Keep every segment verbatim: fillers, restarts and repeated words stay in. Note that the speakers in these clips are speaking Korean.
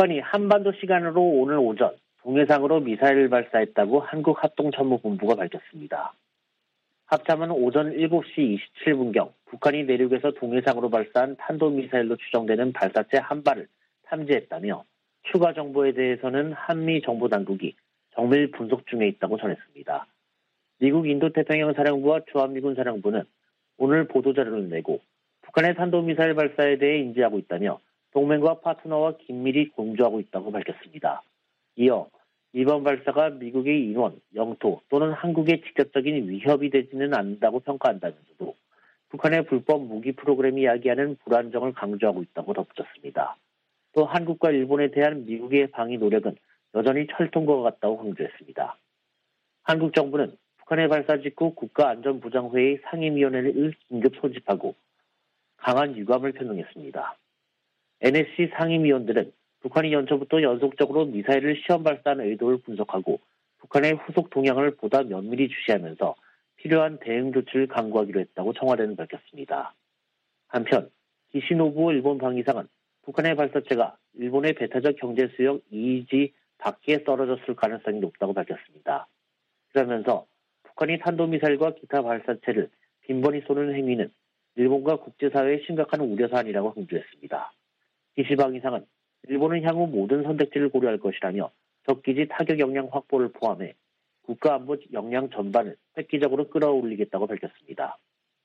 북한이 한반도 시간으로 오늘 오전 동해상으로 미사일을 발사했다고 한국합동참모본부가 밝혔습니다. 합참은 오전 일곱 시 이십칠 분경 북한이 내륙에서 동해상으로 발사한 탄도미사일로 추정되는 발사체 한 발을 탐지했다며 추가 정보에 대해서는 한미 정보당국이 정밀 분석 중에 있다고 전했습니다. 미국 인도태평양 사령부와 주한미군 사령부는 오늘 보도자료를 내고 북한의 탄도미사일 발사에 대해 인지하고 있다며 동맹과 파트너와 긴밀히 공조하고 있다고 밝혔습니다. 이어 이번 발사가 미국의 인원, 영토 또는 한국의 직접적인 위협이 되지는 않는다고 평가한다면서도 북한의 불법 무기 프로그램이 야기하는 불안정을 강조하고 있다고 덧붙였습니다. 또 한국과 일본에 대한 미국의 방위 노력은 여전히 철통과 같다고 강조했습니다. 한국 정부는 북한의 발사 직후 국가안전보장회의 상임위원회를 긴급 소집하고 강한 유감을 표명했습니다. 엔에스씨 상임위원들은 북한이 연초부터 연속적으로 미사일을 시험 발사한 의도를 분석하고 북한의 후속 동향을 보다 면밀히 주시하면서 필요한 대응 조치를 강구하기로 했다고 청와대는 밝혔습니다. 한편 기시노부오 일본 방위상은 북한의 발사체가 일본의 배타적 경제수역 이이지 밖에 떨어졌을 가능성이 높다고 밝혔습니다. 그러면서 북한이 탄도미사일과 기타 발사체를 빈번히 쏘는 행위는 일본과 국제사회의 심각한 우려사안이라고 강조했습니다. 기시방위상은 일본은 향후 모든 선택지를 고려할 것이라며 적기지 타격 역량 확보를 포함해 국가안보 역량 전반을 획기적으로 끌어올리겠다고 밝혔습니다.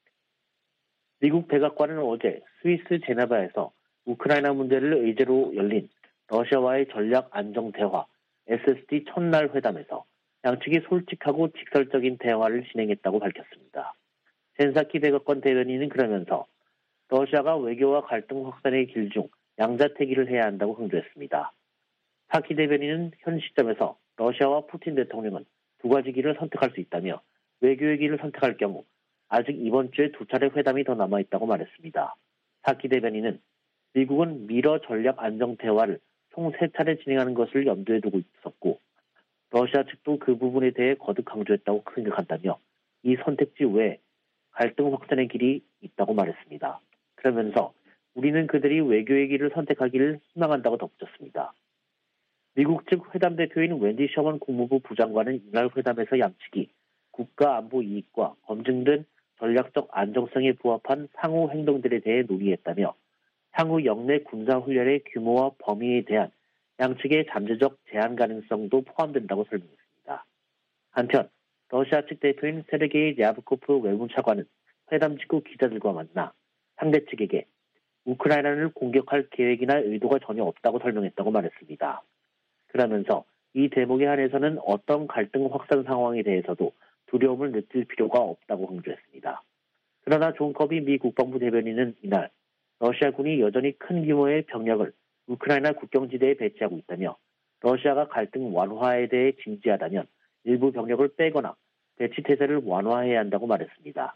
미국 백악관은 어제 스위스 제네바에서 우크라이나 문제를 의제로 열린 러시아와의 전략안정대화 에스에스디 첫날 회담에서 양측이 솔직하고 직설적인 대화를 진행했다고 밝혔습니다. 젠사키 백악관 대변인은 그러면서 러시아가 외교와 갈등 확산의 길 중 양자택일을 해야 한다고 강조했습니다. 사키 대변인은 현 시점에서 러시아와 푸틴 대통령은 두 가지 길을 선택할 수 있다며 외교의 길을 선택할 경우 아직 이번 주에 두 차례 회담이 더 남아있다고 말했습니다. 사키 대변인은 미국은 미러 전략 안정 대화를 총 세 차례 진행하는 것을 염두에 두고 있었고 러시아 측도 그 부분에 대해 거듭 강조했다고 생각한다며 이 선택지 외에 갈등 확산의 길이 있다고 말했습니다. 그러면서 우리는 그들이 외교의 길을 선택하기를 희망한다고 덧붙였습니다. 미국 측 회담 대표인 웬디 셔먼 국무부 부장관은 이날 회담에서 양측이 국가 안보 이익과 검증된 전략적 안정성에 부합한 상호 행동들에 대해 논의했다며 향후 영내 군사훈련의 규모와 범위에 대한 양측의 잠재적 제한 가능성도 포함된다고 설명했습니다. 한편 러시아 측 대표인 세르게이 랴브코프 외무차관은 회담 직후 기자들과 만나 상대 측에게 우크라이나를 공격할 계획이나 의도가 전혀 없다고 설명했다고 말했습니다. 그러면서 이 대목에 한해서는 어떤 갈등 확산 상황에 대해서도 두려움을 느낄 필요가 없다고 강조했습니다. 그러나 존 커비 미 국방부 대변인은 이날 러시아군이 여전히 큰 규모의 병력을 우크라이나 국경지대에 배치하고 있다며 러시아가 갈등 완화에 대해 진지하다면 일부 병력을 빼거나 배치 태세를 완화해야 한다고 말했습니다.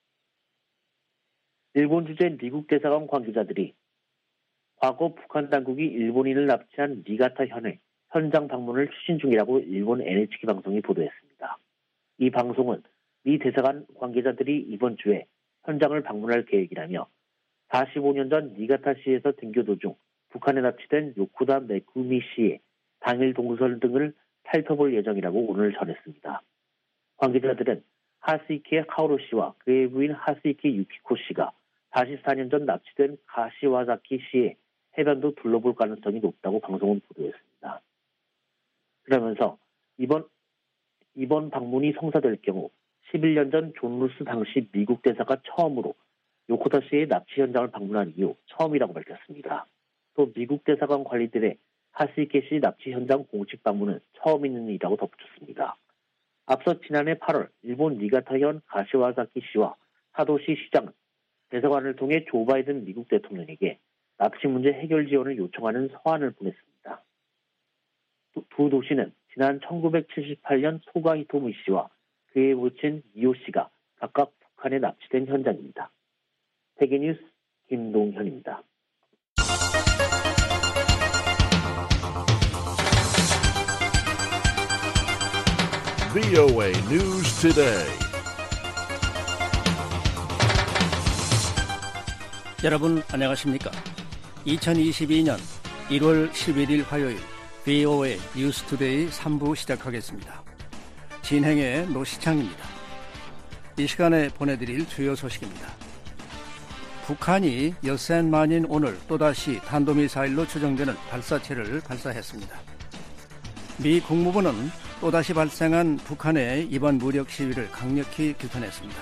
일본 주재 미국 대사관 관계자들이 과거 북한 당국이 일본인을 납치한 니가타 현해 현장 방문을 추진 중이라고 일본 엔에이치케이 방송이 보도했습니다. 이 방송은 미 대사관 관계자들이 이번 주에 현장을 방문할 계획이라며 사십오 년 전 니가타시에서 등교 도중 북한에 납치된 요코다 메구미 씨의 당일 동선 등을 살펴볼 예정이라고 오늘 전했습니다. 관계자들은 하스이키 카오루 씨와 그의 부인 하스이키 유키코 씨가 사십사 년 전 납치된 가시와자키 씨의 해변도 둘러볼 가능성이 높다고 방송은 보도했습니다. 그러면서 이번 이번 방문이 성사될 경우 십일 년 전 존 루스 당시 미국 대사가 처음으로 요코다 씨의 납치 현장을 방문한 이후 처음이라고 밝혔습니다. 또 미국 대사관 관리들의 하스이케 씨 납치 현장 공식 방문은 처음 있는 일이라고 덧붙였습니다. 앞서 지난해 팔월 일본 니가타현 가시와자키 씨와 사도시 시장은 대사관을 통해 조 바이든 미국 대통령에게 납치 문제 해결 지원을 요청하는 서한을 보냈습니다. 두 도시는 지난 천구백칠십팔 년 소가 히토미 씨와 그의 모친 이오 씨가 각각 북한에 납치된 현장입니다. 세계뉴스 김동현입니다. 브이오에이 News Today. 여러분 안녕하십니까? 이천이십이 년 일월 십일일 화요일 브이오에이 뉴스투데이 삼 부 시작하겠습니다. 진행의 노시창입니다. 이 시간에 보내드릴 주요 소식입니다. 북한이 엿새 만인 오늘 또다시 탄도미사일로 추정되는 발사체를 발사했습니다. 미 국무부는 또다시 발생한 북한의 이번 무력 시위를 강력히 규탄했습니다.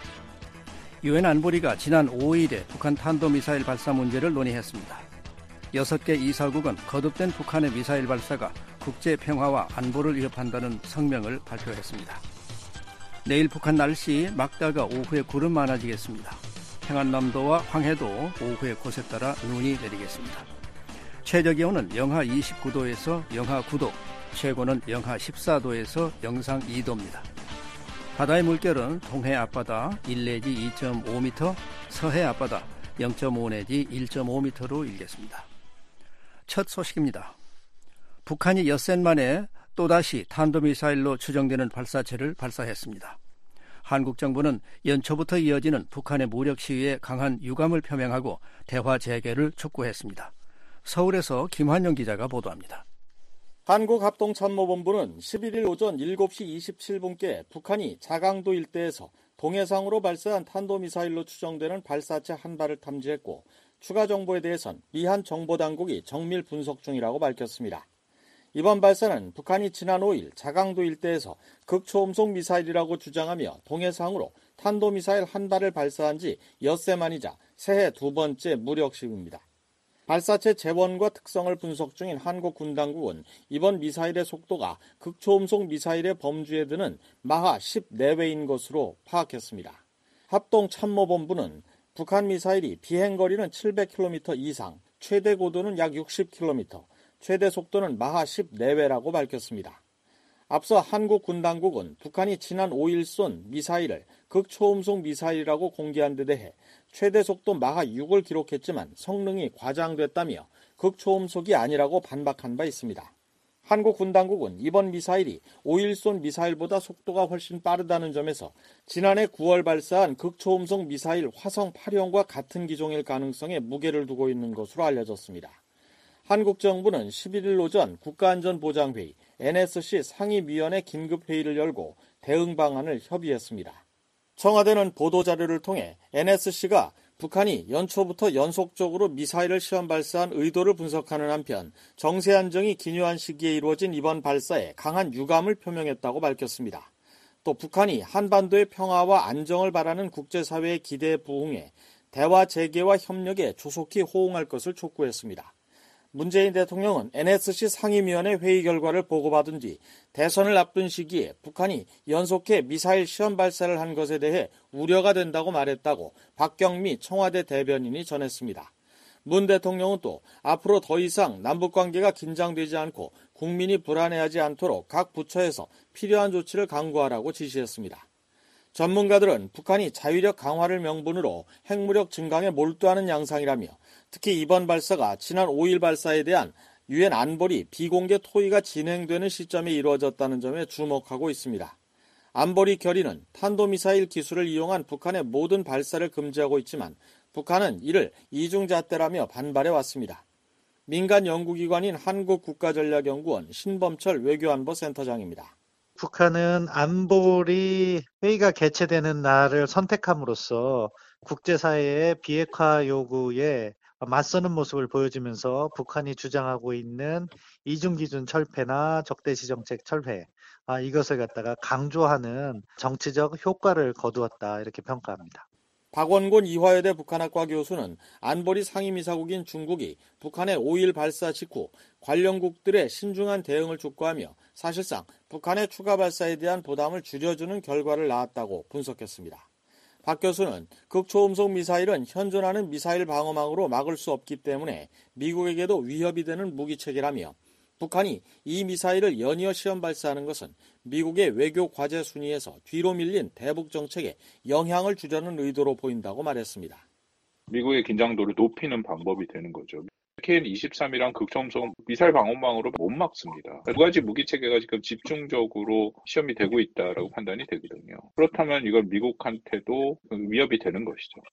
유엔 안보리가 지난 오일에 북한 탄도미사일 발사 문제를 논의했습니다. 여섯 개 이사국은 거듭된 북한의 미사일 발사가 국제 평화와 안보를 위협한다는 성명을 발표했습니다. 내일 북한 날씨 막다가 오후에 구름 많아지겠습니다. 평안남도와 황해도 오후에 곳에 따라 눈이 내리겠습니다. 최저기온은 영하 이십구 도에서 영하 구 도, 최고는 영하 십사 도에서 영상 이 도입니다. 바다의 물결은 동해 앞바다 일 내지 이 점 오 미터, 서해 앞바다 영 점 오 내지 일 점 오 미터로 일겠습니다. 첫 소식입니다. 북한이 엿새 만에 또다시 탄도미사일로 추정되는 발사체를 발사했습니다. 한국 정부는 연초부터 이어지는 북한의 무력 시위에 강한 유감을 표명하고 대화 재개를 촉구했습니다. 서울에서 김환영 기자가 보도합니다. 한국합동참모본부는 십일일 오전 일곱 시 이십칠 분께 북한이 자강도 일대에서 동해상으로 발사한 탄도미사일로 추정되는 발사체 한 발을 탐지했고 추가 정보에 대해선 미한 정보당국이 정밀 분석 중이라고 밝혔습니다. 이번 발사는 북한이 지난 오일 자강도 일대에서 극초음속 미사일이라고 주장하며 동해상으로 탄도미사일 한 발을 발사한 지 엿새 만이자 새해 두 번째 무력 시위입니다. 발사체 재원과 특성을 분석 중인 한국 군 당국은 이번 미사일의 속도가 극초음속 미사일의 범주에 드는 마하 십 내외인 것으로 파악했습니다. 합동참모본부는 북한 미사일이 비행거리는 칠백 킬로미터 이상, 최대 고도는 약 육십 킬로미터, 최대 속도는 마하 십 내외라고 밝혔습니다. 앞서 한국 군 당국은 북한이 지난 오일 쏜 미사일을 극초음속 미사일이라고 공개한 데 대해 최대 속도 마하 육을 기록했지만 성능이 과장됐다며 극초음속이 아니라고 반박한 바 있습니다. 한국 군 당국은 이번 미사일이 오일 쏜 미사일보다 속도가 훨씬 빠르다는 점에서 지난해 구월 발사한 극초음속 미사일 화성 팔 형과 같은 기종일 가능성에 무게를 두고 있는 것으로 알려졌습니다. 한국 정부는 십일일 오전 국가안전보장회의 엔에스씨 상임위원회 긴급회의를 열고 대응 방안을 협의했습니다. 청와대는 보도자료를 통해 엔에스씨가 북한이 연초부터 연속적으로 미사일을 시험 발사한 의도를 분석하는 한편 정세 안정이 기묘한 시기에 이루어진 이번 발사에 강한 유감을 표명했다고 밝혔습니다. 또 북한이 한반도의 평화와 안정을 바라는 국제사회의 기대에 부응해 대화 재개와 협력에 조속히 호응할 것을 촉구했습니다. 문재인 대통령은 엔에스씨 상임위원회 회의 결과를 보고받은 뒤 대선을 앞둔 시기에 북한이 연속해 미사일 시험 발사를 한 것에 대해 우려가 된다고 말했다고 박경미 청와대 대변인이 전했습니다. 문 대통령은 또 앞으로 더 이상 남북관계가 긴장되지 않고 국민이 불안해하지 않도록 각 부처에서 필요한 조치를 강구하라고 지시했습니다. 전문가들은 북한이 자위력 강화를 명분으로 핵무력 증강에 몰두하는 양상이라며 특히 이번 발사가 지난 오일 발사에 대한 유엔 안보리 비공개 토의가 진행되는 시점에 이루어졌다는 점에 주목하고 있습니다. 안보리 결의는 탄도미사일 기술을 이용한 북한의 모든 발사를 금지하고 있지만 북한은 이를 이중잣대라며 반발해왔습니다. 민간 연구기관인 한국국가전략연구원 신범철 외교안보센터장입니다. 북한은 안보리 회의가 개최되는 날을 선택함으로써 국제사회의 비핵화 요구에 맞서는 모습을 보여주면서 북한이 주장하고 있는 이중기준 철폐나 적대시 정책 철폐, 아, 이것을 갖다가 강조하는 정치적 효과를 거두었다 이렇게 평가합니다. 박원곤 이화여대 북한학과 교수는 안보리 상임이사국인 중국이 북한의 오일 발사 직후 관련국들의 신중한 대응을 촉구하며 사실상 북한의 추가 발사에 대한 부담을 줄여주는 결과를 낳았다고 분석했습니다. 박 교수는 극초음속 미사일은 현존하는 미사일 방어망으로 막을 수 없기 때문에 미국에게도 위협이 되는 무기체계라며 북한이 이 미사일을 연이어 시험 발사하는 것은 미국의 외교 과제 순위에서 뒤로 밀린 대북 정책에 영향을 주려는 의도로 보인다고 말했습니다. 미국의 긴장도를 높이는 방법이 되는 거죠. 케이엔 이십삼이랑 극초음속 미사일 방어망으로 못 막습니다. 두 가지 무기체계가 지금 집중적으로 시험이 되고 있다라고 판단이 되거든요. 그렇다면 이건 미국한테도 위협이 되는 것이죠.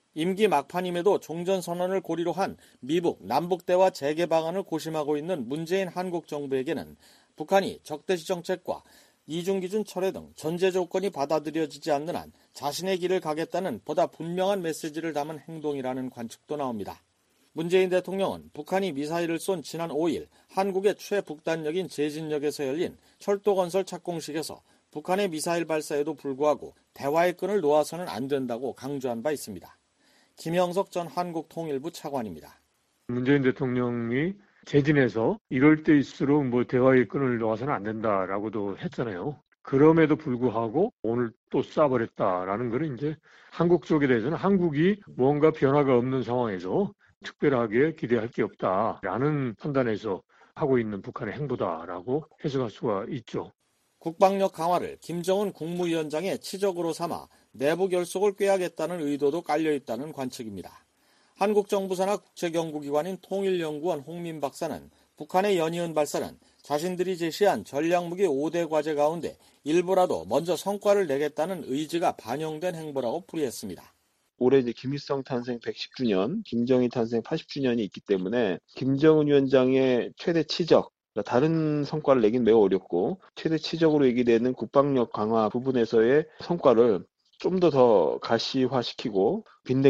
임기 막판임에도 종전선언을 고리로 한 미북 남북대화 재개 방안을 고심하고 있는 문재인 한국 정부에게는 북한이 적대시 정책과 이중기준 철회 등 전제 조건이 받아들여지지 않는 한 자신의 길을 가겠다는 보다 분명한 메시지를 담은 행동이라는 관측도 나옵니다. 문재인 대통령은 북한이 미사일을 쏜 지난 오일 한국의 최북단역인 제진역에서 열린 철도건설 착공식에서 북한의 미사일 발사에도 불구하고 대화의 끈을 놓아서는 안 된다고 강조한 바 있습니다. 김영석 전 한국통일부 차관입니다. 문재인 대통령이 제진에서 이럴 때일수록 뭐 대화의 끈을 놓아서는 안 된다라고도 했잖아요. 그럼에도 불구하고 오늘 또 쏴버렸다라는 것은 이제 한국 쪽에 대해서는 한국이 뭔가 변화가 없는 상황에서 특별하게 기대할 게 없다라는 판단에서 하고 있는 북한의 행보다라고 해석할 수가 있죠. 국방력 강화를 김정은 국무위원장의 치적으로 삼아 내부 결속을 꾀하겠다는 의도도 깔려있다는 관측입니다. 한국 정부 산하 국제연구기관인 통일연구원 홍민 박사는 북한의 연이은 발사는 자신들이 제시한 전략무기 오 대 과제 가운데 일부라도 먼저 성과를 내겠다는 의지가 반영된 행보라고 풀이했습니다. 올해 이제 김일성 탄생 백십 주년, 김정일 탄생 팔십 주년이 있기 때문에 김정은 위원장의 최대 치적, 그러니까 다른 성과를 내긴 매우 어렵고 최대 치적으로 얘기되는 국방력 강화 부분에서의 성과를 좀 더 더 가시화시키고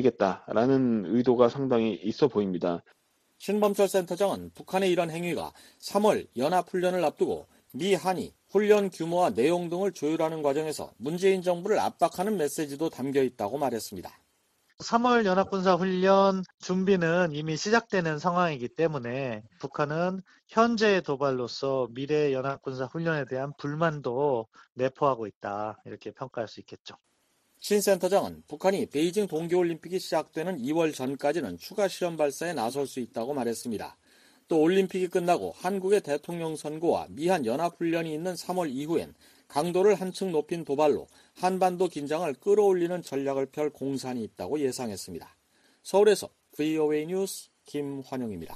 빛내겠다라는 의도가 상당히 있어 보입니다. 신범철 센터장은 북한의 이런 행위가 삼월 연합훈련을 앞두고 미, 한이 훈련 규모와 내용 등을 조율하는 과정에서 문재인 정부를 압박하는 메시지도 담겨 있다고 말했습니다. 삼월 연합군사훈련 준비는 이미 시작되는 상황이기 때문에 북한은 현재의 도발로서 미래 연합군사훈련에 대한 불만도 내포하고 있다, 이렇게 평가할 수 있겠죠. 신 센터장은 북한이 베이징 동계올림픽이 시작되는 이월 전까지는 추가 시험 발사에 나설 수 있다고 말했습니다. 또 올림픽이 끝나고 한국의 대통령 선거와 미한 연합훈련이 있는 삼월 이후엔 강도를 한층 높인 도발로 한반도 긴장을 끌어올리는 전략을 펼 공산이 있다고 예상했습니다. 서울에서 브이오에이 뉴스 김환영입니다.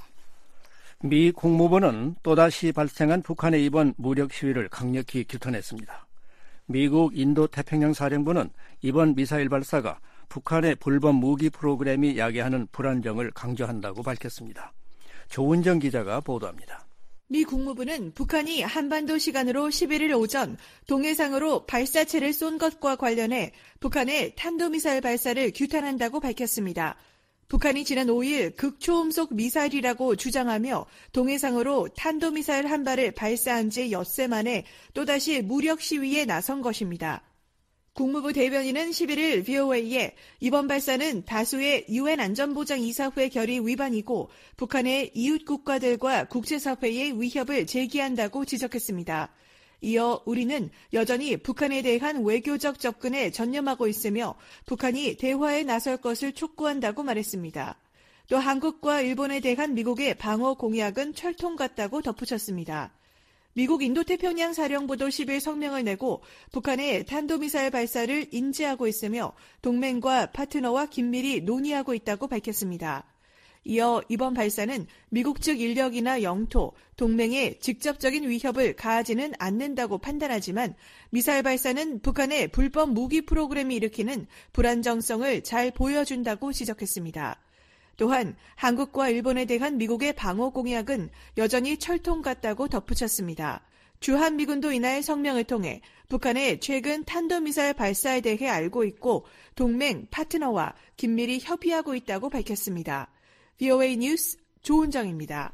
미 국무부는 또다시 발생한 북한의 이번 무력 시위를 강력히 규탄했습니다. 미국 인도태평양 사령부는 이번 미사일 발사가 북한의 불법 무기 프로그램이 야기하는 불안정을 강조한다고 밝혔습니다. 조은정 기자가 보도합니다. 미 국무부는 북한이 한반도 시간으로 십일일 오전 동해상으로 발사체를 쏜 것과 관련해 북한의 탄도미사일 발사를 규탄한다고 밝혔습니다. 북한이 지난 오일 극초음속 미사일이라고 주장하며 동해상으로 탄도미사일 한 발을 발사한 지 엿새 만에 또다시 무력 시위에 나선 것입니다. 국무부 대변인은 십일일 브이오에이에 이번 발사는 다수의 유엔 안전보장이사회 결의 위반이고 북한의 이웃 국가들과 국제사회의 위협을 제기한다고 지적했습니다. 이어 우리는 여전히 북한에 대한 외교적 접근에 전념하고 있으며 북한이 대화에 나설 것을 촉구한다고 말했습니다. 또 한국과 일본에 대한 미국의 방어 공약은 철통 같다고 덧붙였습니다. 미국 인도태평양 사령부도 십일 성명을 내고 북한의 탄도미사일 발사를 인지하고 있으며 동맹과 파트너와 긴밀히 논의하고 있다고 밝혔습니다. 이어 이번 발사는 미국 측 인력이나 영토, 동맹에 직접적인 위협을 가하지는 않는다고 판단하지만 미사일 발사는 북한의 불법 무기 프로그램이 일으키는 불안정성을 잘 보여준다고 지적했습니다. 또한 한국과 일본에 대한 미국의 방어 공약은 여전히 철통 같다고 덧붙였습니다. 주한미군도 이날 성명을 통해 북한의 최근 탄도미사일 발사에 대해 알고 있고 동맹, 파트너와 긴밀히 협의하고 있다고 밝혔습니다. 브이오에이 뉴스 조은정입니다.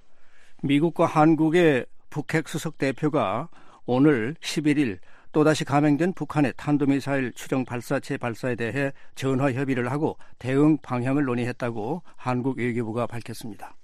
미국과 한국의 북핵 수석 대표가 오늘 십일일 또다시 감행된 북한의 탄도미사일 추정 발사체 발사에 대해 전화 협의를 하고 대응 방향을 논의했다고 한국 외교부가 밝혔습니다.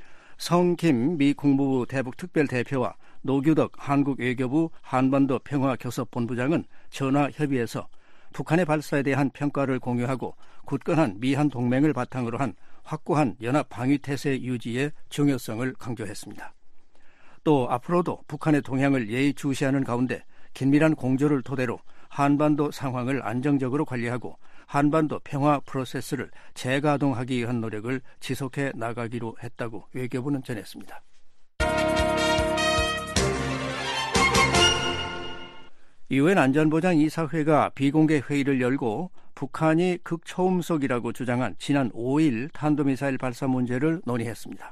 성김 미 국무부 대북 특별대표와 노규덕 한국 외교부 한반도 평화교섭본부장은 전화 협의에서 북한의 발사에 대한 평가를 공유하고 굳건한 미한 동맹을 바탕으로 한 확고한 연합 방위 태세 유지의 중요성을 강조했습니다. 또 앞으로도 북한의 동향을 예의주시하는 가운데 긴밀한 공조를 토대로 한반도 상황을 안정적으로 관리하고 한반도 평화 프로세스를 재가동하기 위한 노력을 지속해 나가기로 했다고 외교부는 전했습니다. 유엔 안전보장이사회가 비공개 회의를 열고 북한이 극초음속이라고 주장한 지난 오일 탄도미사일 발사 문제를 논의했습니다.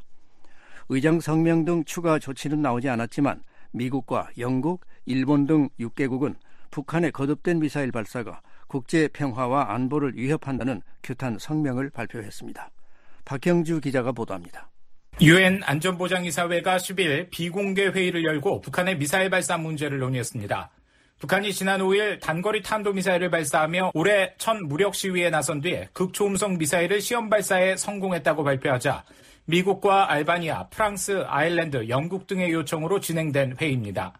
의장 성명 등 추가 조치는 나오지 않았지만 미국과 영국, 일본 등 육 개국은 북한의 거듭된 미사일 발사가 국제 평화와 안보를 위협한다는 규탄 성명을 발표했습니다. 박형주 기자가 보도합니다. 유엔 안전보장이사회가 십일 비공개 회의를 열고 북한의 미사일 발사 문제를 논의했습니다. 북한이 지난 오일 단거리 탄도미사일을 발사하며 올해 첫 무력 시위에 나선 뒤 극초음속 미사일을 시험 발사에 성공했다고 발표하자 미국과 알바니아, 프랑스, 아일랜드, 영국 등의 요청으로 진행된 회의입니다.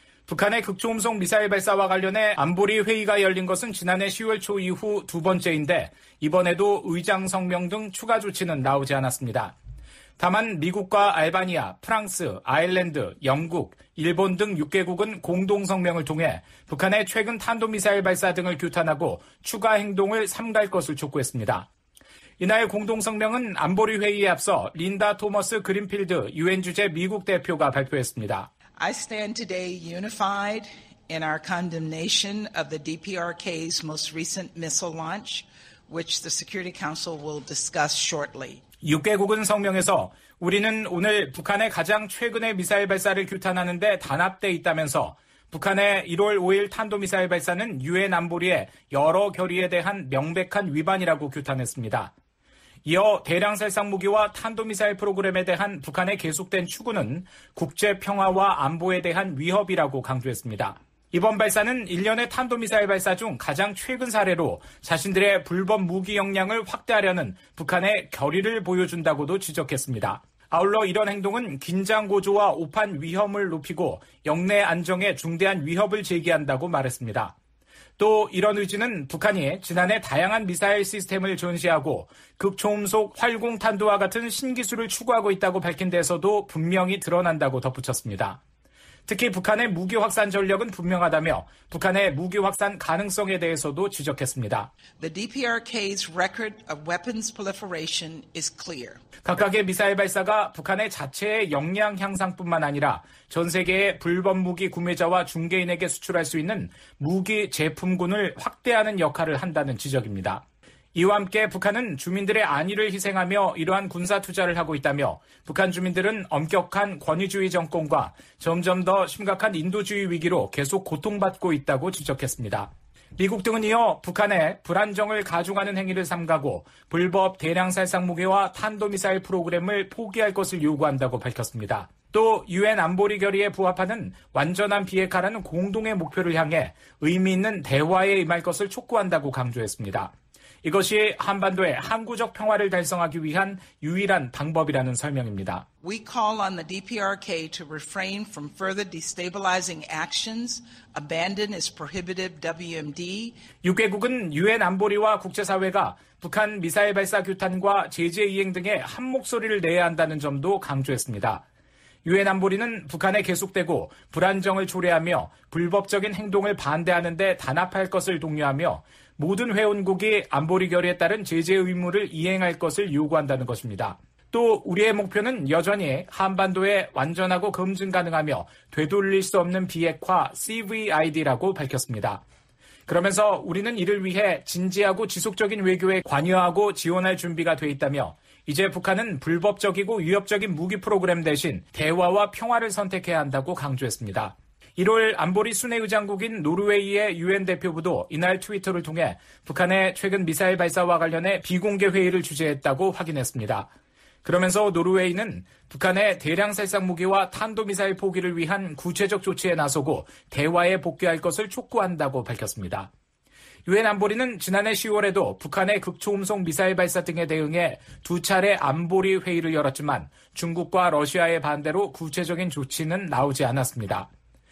북한의 극초음속 미사일 발사와 관련해 안보리 회의가 열린 것은 지난해 시월 초 이후 두 번째인데 이번에도 의장 성명 등 추가 조치는 나오지 않았습니다. 다만 미국과 알바니아, 프랑스, 아일랜드, 영국, 일본 등 육 개국은 공동 성명을 통해 북한의 최근 탄도미사일 발사 등을 규탄하고 추가 행동을 삼갈 것을 촉구했습니다. 이날 공동 성명은 안보리 회의에 앞서 린다 토머스 그린필드 유엔 주재 미국 대표가 발표했습니다. I stand today unified in our condemnation of the 디피아르케이's most recent missile launch, which the Security Council will discuss shortly. 육 개국은 성명에서 우리는 오늘 북한의 가장 최근의 미사일 발사를 규탄하는 데 단합돼 있다면서 북한의 일월 오일 탄도미사일 발사는 유엔 안보리의 여러 결의에 대한 명백한 위반이라고 규탄했습니다. 이어 대량 살상 무기와 탄도미사일 프로그램에 대한 북한의 계속된 추구는 국제 평화와 안보에 대한 위협이라고 강조했습니다. 이번 발사는 일련의 탄도미사일 발사 중 가장 최근 사례로 자신들의 불법 무기 역량을 확대하려는 북한의 결의를 보여준다고도 지적했습니다. 아울러 이런 행동은 긴장 고조와 오판 위험을 높이고 영내 안정에 중대한 위협을 제기한다고 말했습니다. 또 이런 의지는 북한이 지난해 다양한 미사일 시스템을 전시하고 극초음속 활공탄도와 같은 신기술을 추구하고 있다고 밝힌 데서도 분명히 드러난다고 덧붙였습니다. 특히 북한의 무기 확산 전력은 분명하다며 북한의 무기 확산 가능성에 대해서도 지적했습니다. The 디피아르케이's record of weapons proliferation is clear. 각각의 미사일 발사가 북한의 자체의 역량 향상뿐만 아니라 전 세계의 불법 무기 구매자와 중개인에게 수출할 수 있는 무기 제품군을 확대하는 역할을 한다는 지적입니다. 이와 함께 북한은 주민들의 안위를 희생하며 이러한 군사 투자를 하고 있다며 북한 주민들은 엄격한 권위주의 정권과 점점 더 심각한 인도주의 위기로 계속 고통받고 있다고 지적했습니다. 미국 등은 이어 북한의 불안정을 가중하는 행위를 삼가고 불법 대량 살상 무기와 탄도미사일 프로그램을 포기할 것을 요구한다고 밝혔습니다. 또 유엔 안보리 결의에 부합하는 완전한 비핵화라는 공동의 목표를 향해 의미 있는 대화에 임할 것을 촉구한다고 강조했습니다. 이것이 한반도의 항구적 평화를 달성하기 위한 유일한 방법이라는 설명입니다. We call on the 디피아르케이 to refrain from further destabilizing actions, abandon its prohibitive 더블유 엠 디. 육 개국은 유엔 안보리와 국제사회가 북한 미사일 발사 규탄과 제재 이행 등에 한 목소리를 내야 한다는 점도 강조했습니다. 유엔 안보리는 북한에 계속되고 불안정을 초래하며 불법적인 행동을 반대하는 데 단합할 것을 독려하며 모든 회원국이 안보리 결의에 따른 제재 의무를 이행할 것을 요구한다는 것입니다. 또 우리의 목표는 여전히 한반도에 완전하고 검증 가능하며 되돌릴 수 없는 비핵화 씨브이아이디라고 밝혔습니다. 그러면서 우리는 이를 위해 진지하고 지속적인 외교에 관여하고 지원할 준비가 돼 있다며 이제 북한은 불법적이고 위협적인 무기 프로그램 대신 대화와 평화를 선택해야 한다고 강조했습니다. 일월 안보리 순회의장국인 노르웨이의 유엔 대표부도 이날 트위터를 통해 북한의 최근 미사일 발사와 관련해 비공개 회의를 주재했다고 확인했습니다. 그러면서 노르웨이는 북한의 대량 살상 무기와 탄도미사일 포기를 위한 구체적 조치에 나서고 대화에 복귀할 것을 촉구한다고 밝혔습니다. 유엔 안보리는 지난해 시월에도 북한의 극초음속 미사일 발사 등에 대응해 두 차례 안보리 회의를 열었지만 중국과 러시아의 반대로 구체적인 조치는 나오지 않았습니다.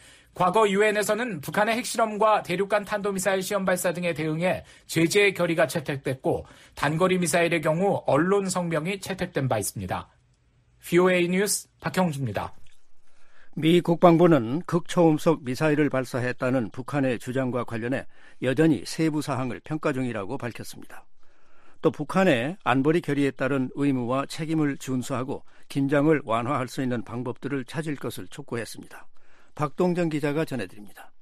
과거 유엔에서는 북한의 핵실험과 대륙간 탄도미사일 시험 발사 등에 대응해 제재 결의가 채택됐고 단거리 미사일의 경우 언론 성명이 채택된 바 있습니다. 브이오에이 뉴스 박형주입니다. 미 국방부는 극초음속 미사일을 발사했다는 북한의 주장과 관련해 여전히 세부 사항을 평가 중이라고 밝혔습니다. 또 북한의 안보리 결의에 따른 의무와 책임을 준수하고 긴장을 완화할 수 있는 방법들을 찾을 것을 촉구했습니다. 박동정 기자가 전해드립니다.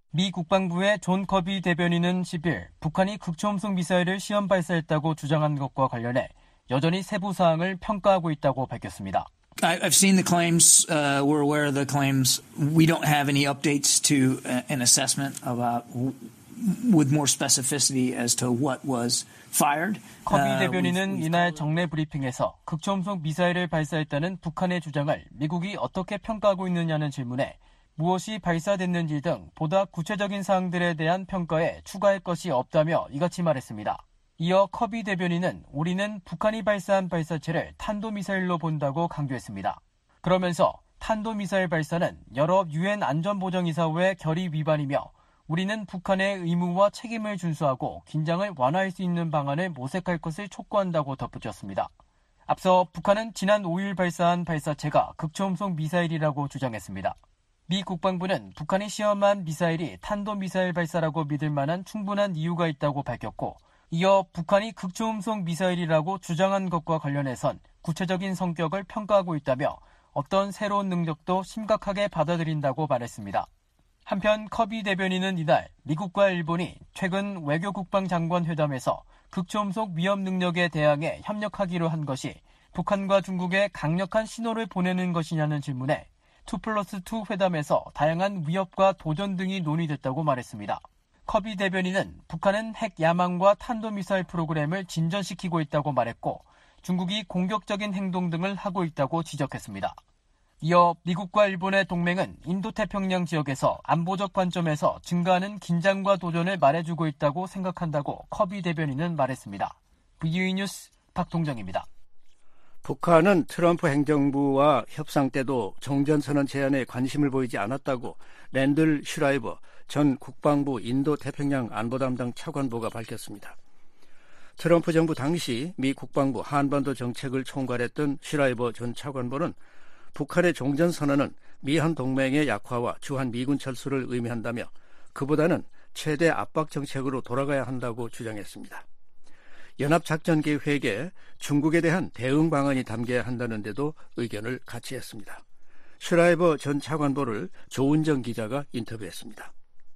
미 국방부의 존 커비 대변인은 십일 북한이 극초음속 미사일을 시험 발사했다고 주장한 것과 관련해 여전히 세부 사항을 평가하고 있다고 밝혔습니다. I've seen the claims. Uh, we're aware of the claims. We don't have any updates to uh, an assessment about with more specificity as to what was fired. 커비 대변인은 이날 정례 브리핑에서 극초음속 미사일을 발사했다는 북한의 주장을 미국이 어떻게 평가하고 있느냐는 질문에 무엇이 발사됐는지 등 보다 구체적인 사항들에 대한 평가에 추가할 것이 없다며 이같이 말했습니다. 이어 커비 대변인은 우리는 북한이 발사한 발사체를 탄도미사일로 본다고 강조했습니다. 그러면서 탄도미사일 발사는 여러 유엔 안전보장이사회 결의 위반이며 우리는 북한의 의무와 책임을 준수하고 긴장을 완화할 수 있는 방안을 모색할 것을 촉구한다고 덧붙였습니다. 앞서 북한은 지난 오일 발사한 발사체가 극초음속 미사일이라고 주장했습니다. 미 국방부는 북한이 시험한 미사일이 탄도미사일 발사라고 믿을 만한 충분한 이유가 있다고 밝혔고 이어 북한이 극초음속 미사일이라고 주장한 것과 관련해선 구체적인 성격을 평가하고 있다며 어떤 새로운 능력도 심각하게 받아들인다고 말했습니다. 한편 커비 대변인은 이날 미국과 일본이 최근 외교국방장관 회담에서 극초음속 위협 능력에 대항해 협력하기로 한 것이 북한과 중국에 강력한 신호를 보내는 것이냐는 질문에 투 플러스 투 회담에서 다양한 위협과 도전 등이 논의됐다고 말했습니다. 커비 대변인은 북한은 핵 야망과 탄도미사일 프로그램을 진전시키고 있다고 말했고 중국이 공격적인 행동 등을 하고 있다고 지적했습니다. 이어 미국과 일본의 동맹은 인도태평양 지역에서 안보적 관점에서 증가하는 긴장과 도전을 말해주고 있다고 생각한다고 커비 대변인은 말했습니다. 브이오이 뉴스 박동정입니다. 북한은 트럼프 행정부와 협상 때도 종전선언 제안에 관심을 보이지 않았다고 랜들 슈라이버 전 국방부 인도태평양 안보담당 차관보가 밝혔습니다. 트럼프 정부 당시 미 국방부 한반도 정책을 총괄했던 슈라이버 전 차관보는 북한의 종전선언은 미한 동맹의 약화와 주한 미군 철수를 의미한다며 그보다는 최대 압박 정책으로 돌아가야 한다고 주장했습니다. 연합작전계획에 중국에 대한 대응 방안이 담겨야 한다는 데도 의견을 같이 했습니다. 슈라이버 전 차관보를 조은정 기자가 인터뷰했습니다.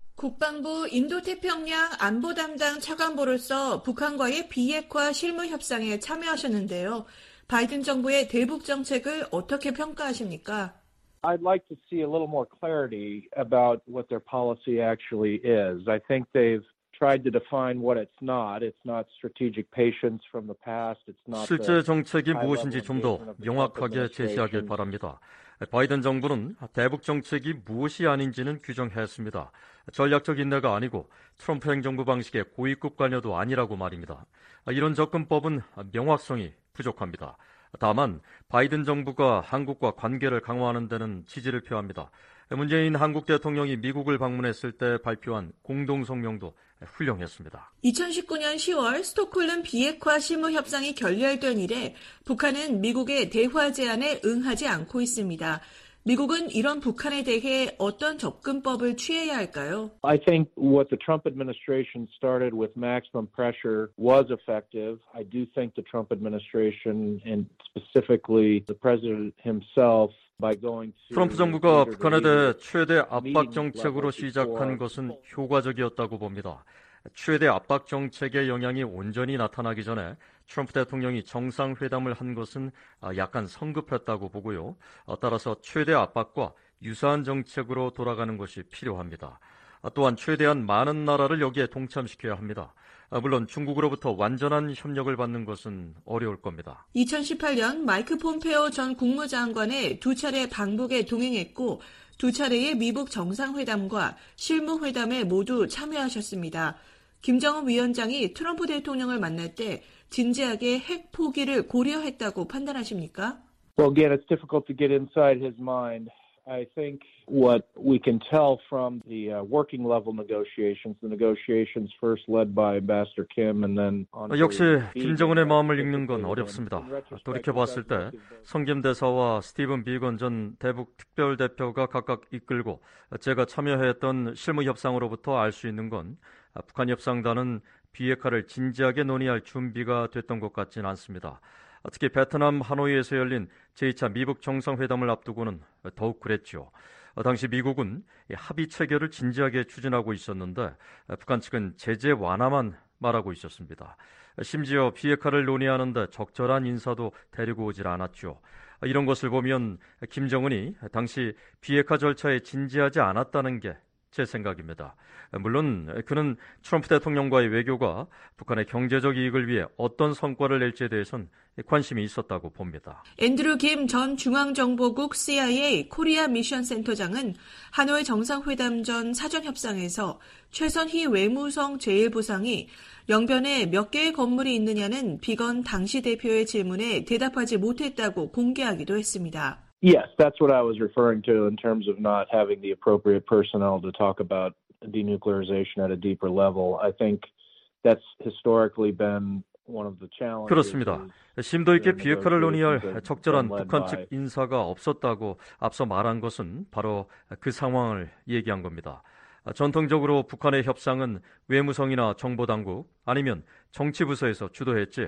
국방부 인도태평양 안보담당 차관보로서 북한과의 비핵화 실무 협상에 참여하셨는데요. 바이든 정부의 대북 정책을 어떻게 평가하십니까? I'd like to see a little more clarity about what their policy actually is. I think they've tried to define what it's not. It's not strategic patience from the past. It's not 실제 정책이 무엇인지 좀 더 명확하게 제시하길 바랍니다. 바이든 정부는 대북 정책이 무엇이 아닌지는 규정했습니다. 전략적 인내가 아니고 트럼프 행정부 방식의 고위급 관여도 아니라고 말입니다. 이런 접근법은 명확성이 부족합니다. 다만 바이든 정부가 한국과 관계를 강화하는 데는 지지를 표합니다. 문재인 한국 대통령이 미국을 방문했을 때 발표한 공동성명도 훌륭했습니다. 이천십구년 시월 스톡홀름 비핵화 실무 협상이 결렬된 이래 북한은 미국의 대화 제안에 응하지 않고 있습니다. 미국은 이런 북한에 대해 어떤 접근법을 취해야 할까요? I think what the Trump administration started with maximum pressure was effective. I do think the Trump administration and specifically the president himself 트럼프 정부가 북한에 대해 최대 압박 정책으로 시작한 것은 효과적이었다고 봅니다. 최대 압박 정책의 영향이 온전히 나타나기 전에 트럼프 대통령이 정상회담을 한 것은 약간 성급했다고 보고요. 따라서 최대 압박과 유사한 정책으로 돌아가는 것이 필요합니다. 또한 최대한 많은 나라를 여기에 동참시켜야 합니다. 물론 중국으로부터 완전한 협력을 받는 것은 어려울 겁니다. 이천십팔년 마이크 폼페오 전 국무장관의 두 차례 방북에 동행했고 두 차례의 미북 정상회담과 실무회담에 모두 참여하셨습니다. 김정은 위원장이 트럼프 대통령을 만날 때 진지하게 핵 포기를 고려했다고 판단하십니까? Well, again, it's difficult to get inside his mind. I think what we can tell from the uh, working level negotiations, the negotiations first led by Ambassador Kim and then on 역시 김정은의 마음을 읽는 건 어렵습니다. 돌이켜봤을 때 성김 대사와 스티븐 비건 전 대북 특별대표가 각각 이끌고 제가 참여했던 실무 협상으로부터 알 수 있는 건 북한 협상단은 비핵화를 진지하게 논의할 준비가 됐던 것 같지는 않습니다. 특히 베트남 하노이에서 열린 제이 차 미북 정상회담을 앞두고는 더욱 그랬죠. 당시 미국은 합의 체결을 진지하게 추진하고 있었는데 북한 측은 제재 완화만 말하고 있었습니다. 심지어 비핵화를 논의하는데 적절한 인사도 데리고 오질 않았죠. 이런 것을 보면 김정은이 당시 비핵화 절차에 진지하지 않았다는 게 제 생각입니다. 물론 그는 트럼프 대통령과의 외교가 북한의 경제적 이익을 위해 어떤 성과를 낼지에 대해서는 관심이 있었다고 봅니다. 앤드류 김 전 중앙정보국 씨아이에이 코리아 미션 센터장은 하노이 정상회담 전 사전협상에서 최선희 외무성 제일 부상이 영변에 몇 개의 건물이 있느냐는 비건 당시 대표의 질문에 대답하지 못했다고 공개하기도 했습니다. Yes, that's what I was referring to in terms of not having the appropriate personnel to talk about denuclearization at a deeper level. I think that's historically been one of the challenges. 그렇습니다. 심도 있게 비핵화를 논의할 적절한 북한 측 인사가 없었다고 앞서 말한 것은 바로 그 상황을 얘기한 겁니다. 전통적으로 북한의 협상은 외무성이나 정보당국 아니면 정치부서에서 주도했지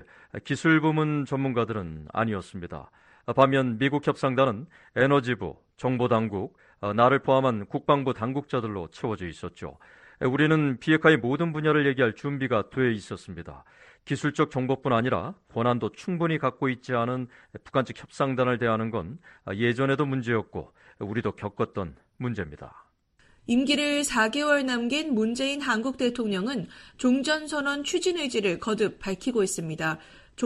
기술부문 전문가들은 아니었습니다. 반면 미국 협상단은 에너지부, 정보당국, 나를 포함한 국방부 당국자들로 채워져 있었죠. 우리는 비핵화의 모든 분야를 얘기할 준비가 돼 있었습니다. 기술적 정보뿐 아니라 권한도 충분히 갖고 있지 않은 북한 측 협상단을 대하는 건 예전에도 문제였고 우리도 겪었던 문제입니다. 임기를 사 개월 남긴 문재인 한국 대통령은 종전선언 추진 의지를 거듭 밝히고 있습니다.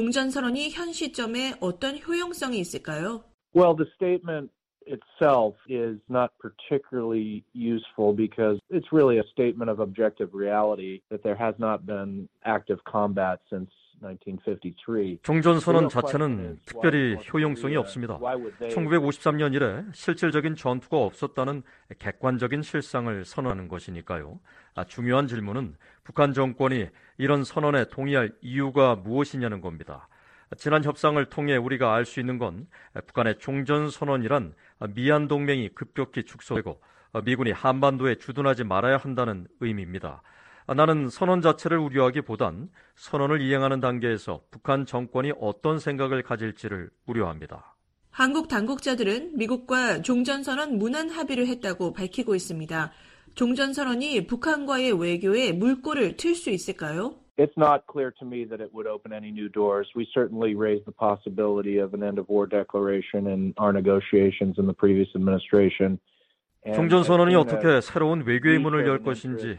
종전선언이 현 시점에 어떤 효용성이 있을까요? Well, the statement itself is not particularly useful because it's really a statement of objective reality that there has not been active combat since nineteen fifty-three. 종전선언 자체는 특별히 효용성이 없습니다. 천구백오십삼 년 이래 실질적인 전투가 없었다는 객관적인 실상을 선언하는 것이니까요. 아, 중요한 질문은 북한 정권이 이런 선언에 동의할 이유가 무엇이냐는 겁니다. 지난 협상을 통해 우리가 알 수 있는 건 북한의 종전선언이란 미한 동맹이 급격히 축소되고 미군이 한반도에 주둔하지 말아야 한다는 의미입니다. 나는 선언 자체를 우려하기보단 선언을 이행하는 단계에서 북한 정권이 어떤 생각을 가질지를 우려합니다. 한국 당국자들은 미국과 종전선언 무난 합의를 했다고 밝히고 있습니다. 종전선언이 북한과의 외교에 물꼬를 틀 수 있을까요? It's not clear to me that it would open any new doors. We certainly raised the possibility of an end of war declaration in our negotiations in the previous administration. 종전선언이 어떻게 새로운 외교의 문을 열 것인지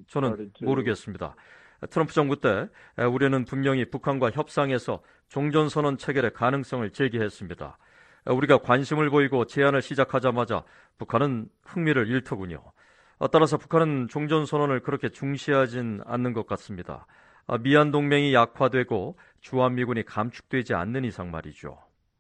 저는 모르겠습니다. 트럼프 정부 때 우리는 분명히 북한과 협상에서 종전선언 체결의 가능성을 제기했습니다. 우리가 관심을 보이고 제안을 시작하자마자 북한은 흥미를 잃더군요. 따라서 북한은 종전선언을 그렇게 중시하진 않는 것 같습니다. 미한 동맹이 약화되고 주한미군이 감축되지 않는 이상 말이죠.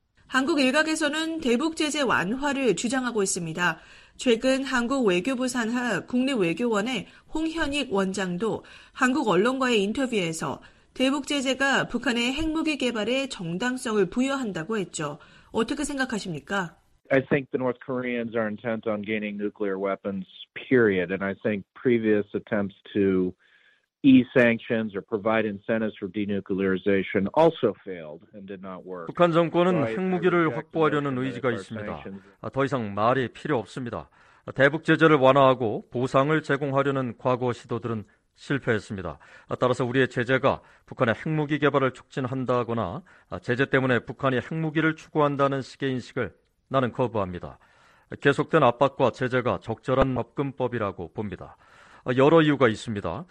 한국 일각에서는 대북 제재 완화를 주장하고 있습니다. 최근 한국 외교부 산하 국립외교원의 홍현익 원장도 한국 언론과의 인터뷰에서 대북 제재가 북한의 핵무기 개발에 정당성을 부여한다고 했죠. 어떻게 생각하십니까? I think the North Koreans are intent on gaining nuclear weapons, period. And I think previous attempts to ease sanctions or provide incentives for denuclearization also failed and did not work. 북한 정권은 핵무기를 확보하려는 의지가 있습니다. 더 이상 말이 필요 없습니다. 대북 제재를 완화하고 보상을 제공하려는 과거 시도들은 실패했습니다. 따라서 우리의 제재가 북한의 핵무기 개발을 촉진한다거나 제재 때문에 북한이 핵무기를 추구한다는 식의 인식을 나는 거부합니다. 계속된 압박과 제재가 적절한 접근법이라고 봅니다. 여러 이유가 있습니다.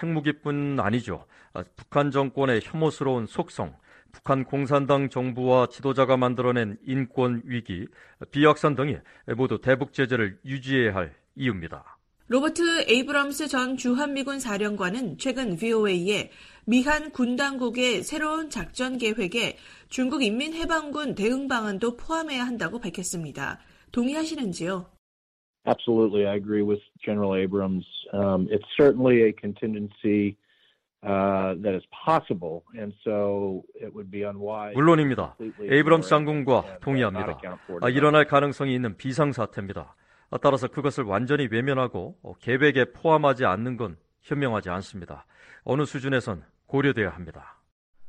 핵무기뿐 아니죠. 북한 정권의 혐오스러운 속성, 북한 공산당 정부와 지도자가 만들어낸 인권 위기, 비확산 등이 모두 대북 제재를 유지해야 할 이유입니다. 로버트 에이브럼스 전 주한미군 사령관은 최근 브이오에이에 미한 군 당국의 새로운 작전 계획에 중국 인민해방군 대응 방안도 포함해야 한다고 밝혔습니다. 동의하시는지요? Absolutely, I agree with General Abrams. Um, it's certainly a contingency uh, that is possible, and so it would be unwise. 물론입니다. 에이브럼스 장군과 동의합니다. 아, 일어날 가능성이 있는 비상사태입니다. 따라서 그것을 완전히 외면하고 계획에 포함하지 않는 건 현명하지 않습니다. 어느 수준에선 고려돼야 합니다.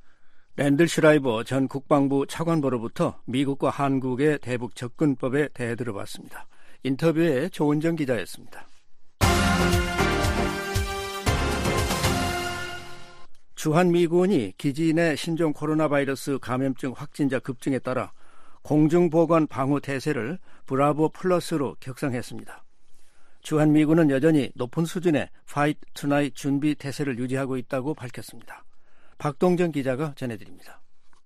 랜들 슈라이버 전 국방부 차관보로부터 미국과 한국의 대북 접근법에 대해 들어봤습니다. 인터뷰에 조은정 기자였습니다. 주한미군이 기지 내 신종 코로나 바이러스 감염증 확진자 급증에 따라 공중보건 방호 태세를 브라보 플러스로 격상했습니다. 주한미군은 여전히 높은 수준의 파이트 투나잇 준비 태세를 유지하고 있다고 밝혔습니다. 박동정 기자가 전해드립니다.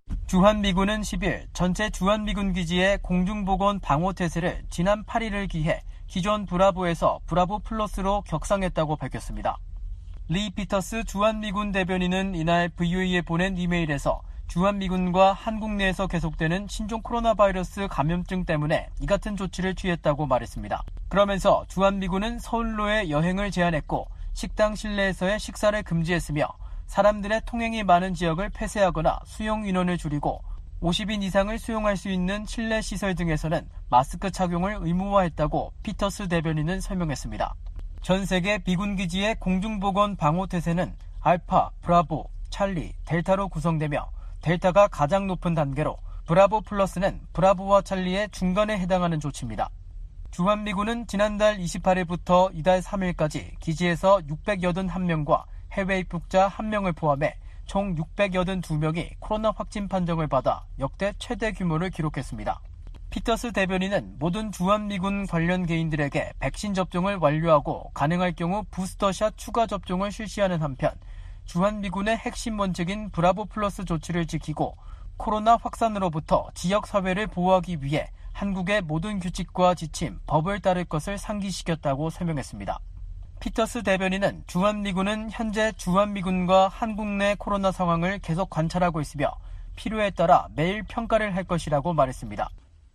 주한미군은 십일 전체 주한미군 기지의 공중보건 방호 태세를 지난 팔 일을 기해 기존 브라보에서 브라보 플러스로 격상했다고 밝혔습니다. 리 피터스 주한미군 대변인은 이날 브이오에이에 보낸 이메일에서 주한미군과 한국 내에서 계속되는 신종 코로나 바이러스 감염증 때문에 이 같은 조치를 취했다고 말했습니다. 그러면서 주한미군은 서울로의 여행을 제한했고 식당 실내에서의 식사를 금지했으며 사람들의 통행이 많은 지역을 폐쇄하거나 수용 인원을 줄이고 오십 인 이상을 수용할 수 있는 실내 시설 등에서는 마스크 착용을 의무화했다고 피터스 대변인은 설명했습니다. 전 세계 미군 기지의 공중보건 방호 태세는 알파, 브라보, 찰리, 델타로 구성되며 델타가 가장 높은 단계로 브라보 플러스는 브라보와 찰리의 중간에 해당하는 조치입니다. 주한미군은 지난달 이십팔 일부터 이달 삼 일까지 기지에서 육백팔십일 명과 해외 입국자 한 명을 포함해 총 육백팔십이 명이 코로나 확진 판정을 받아 역대 최대 규모를 기록했습니다. 피터스 대변인은 모든 주한미군 관련 개인들에게 백신 접종을 완료하고 가능할 경우 부스터샷 추가 접종을 실시하는 한편 주한미군의 핵심 원칙인 브라보 플러스 조치를 지키고 코로나 확산으로부터 지역사회를 보호하기 위해 한국의 모든 규칙과 지침, 법을 따를 것을 상기시켰다고 설명했습니다. 피터스 대변인은 주한미군은 현재 주한미군과 한국 내 코로나 상황을 계속 관찰하고 있으며 필요에 따라 매일 평가를 할 것이라고 말했습니다.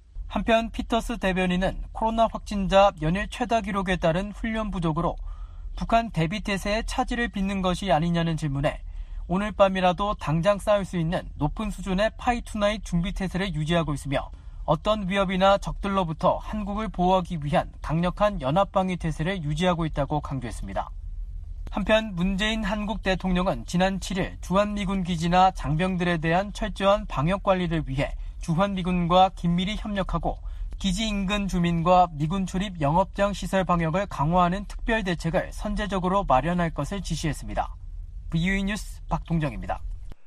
한편 피터스 대변인은 코로나 확진자 연일 최다 기록에 따른 훈련 부족으로 북한 대비 태세에 차질을 빚는 것이 아니냐는 질문에 오늘 밤이라도 당장 쌓을 수 있는 높은 수준의 파이트 투나잇 준비 태세를 유지하고 있으며 어떤 위협이나 적들로부터 한국을 보호하기 위한 강력한 연합방위 태세를 유지하고 있다고 강조했습니다. 한편 문재인 한국 대통령은 지난 칠 일 주한미군 기지나 장병들에 대한 철저한 방역 관리를 위해 주한미군과 긴밀히 협력하고 기지 인근 주민과 미군 출입 영업장 시설 방역을 강화하는 특별 대책을 선제적으로 마련할 것을 지시했습니다. 브이오에이 뉴스 박동정입니다.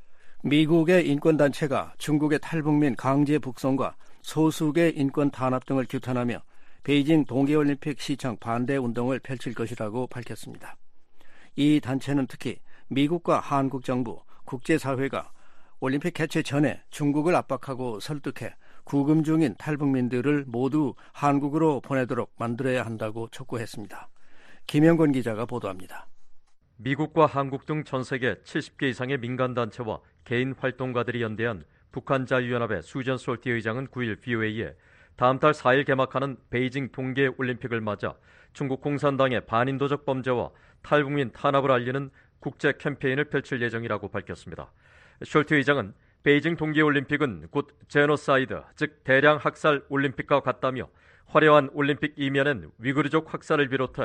미국의 인권단체가 중국의 탈북민 강제 북송과 소수의 인권 탄압 등을 규탄하며 베이징 동계올림픽 시청 반대 운동을 펼칠 것이라고 밝혔습니다. 이 단체는 특히 미국과 한국 정부, 국제사회가 올림픽 개최 전에 중국을 압박하고 설득해 구금 중인 탈북민들을 모두 한국으로 보내도록 만들어야 한다고 촉구했습니다. 김영권 기자가 보도합니다. 미국과 한국 등 전 세계 칠십 개 이상의 민간단체와 개인 활동가들이 연대한 북한자유연합의 수전 솔티 의장은 구 일 브이오에이에 다음 달 사 일 개막하는 베이징 동계올림픽을 맞아 중국 공산당의 반인도적 범죄와 탈북민 탄압을 알리는 국제 캠페인을 펼칠 예정이라고 밝혔습니다. 숄트 의장은 베이징 동계올림픽은 곧 제노사이드, 즉 대량 학살 올림픽과 같다며 화려한 올림픽 이면엔 위구르족 학살을 비롯해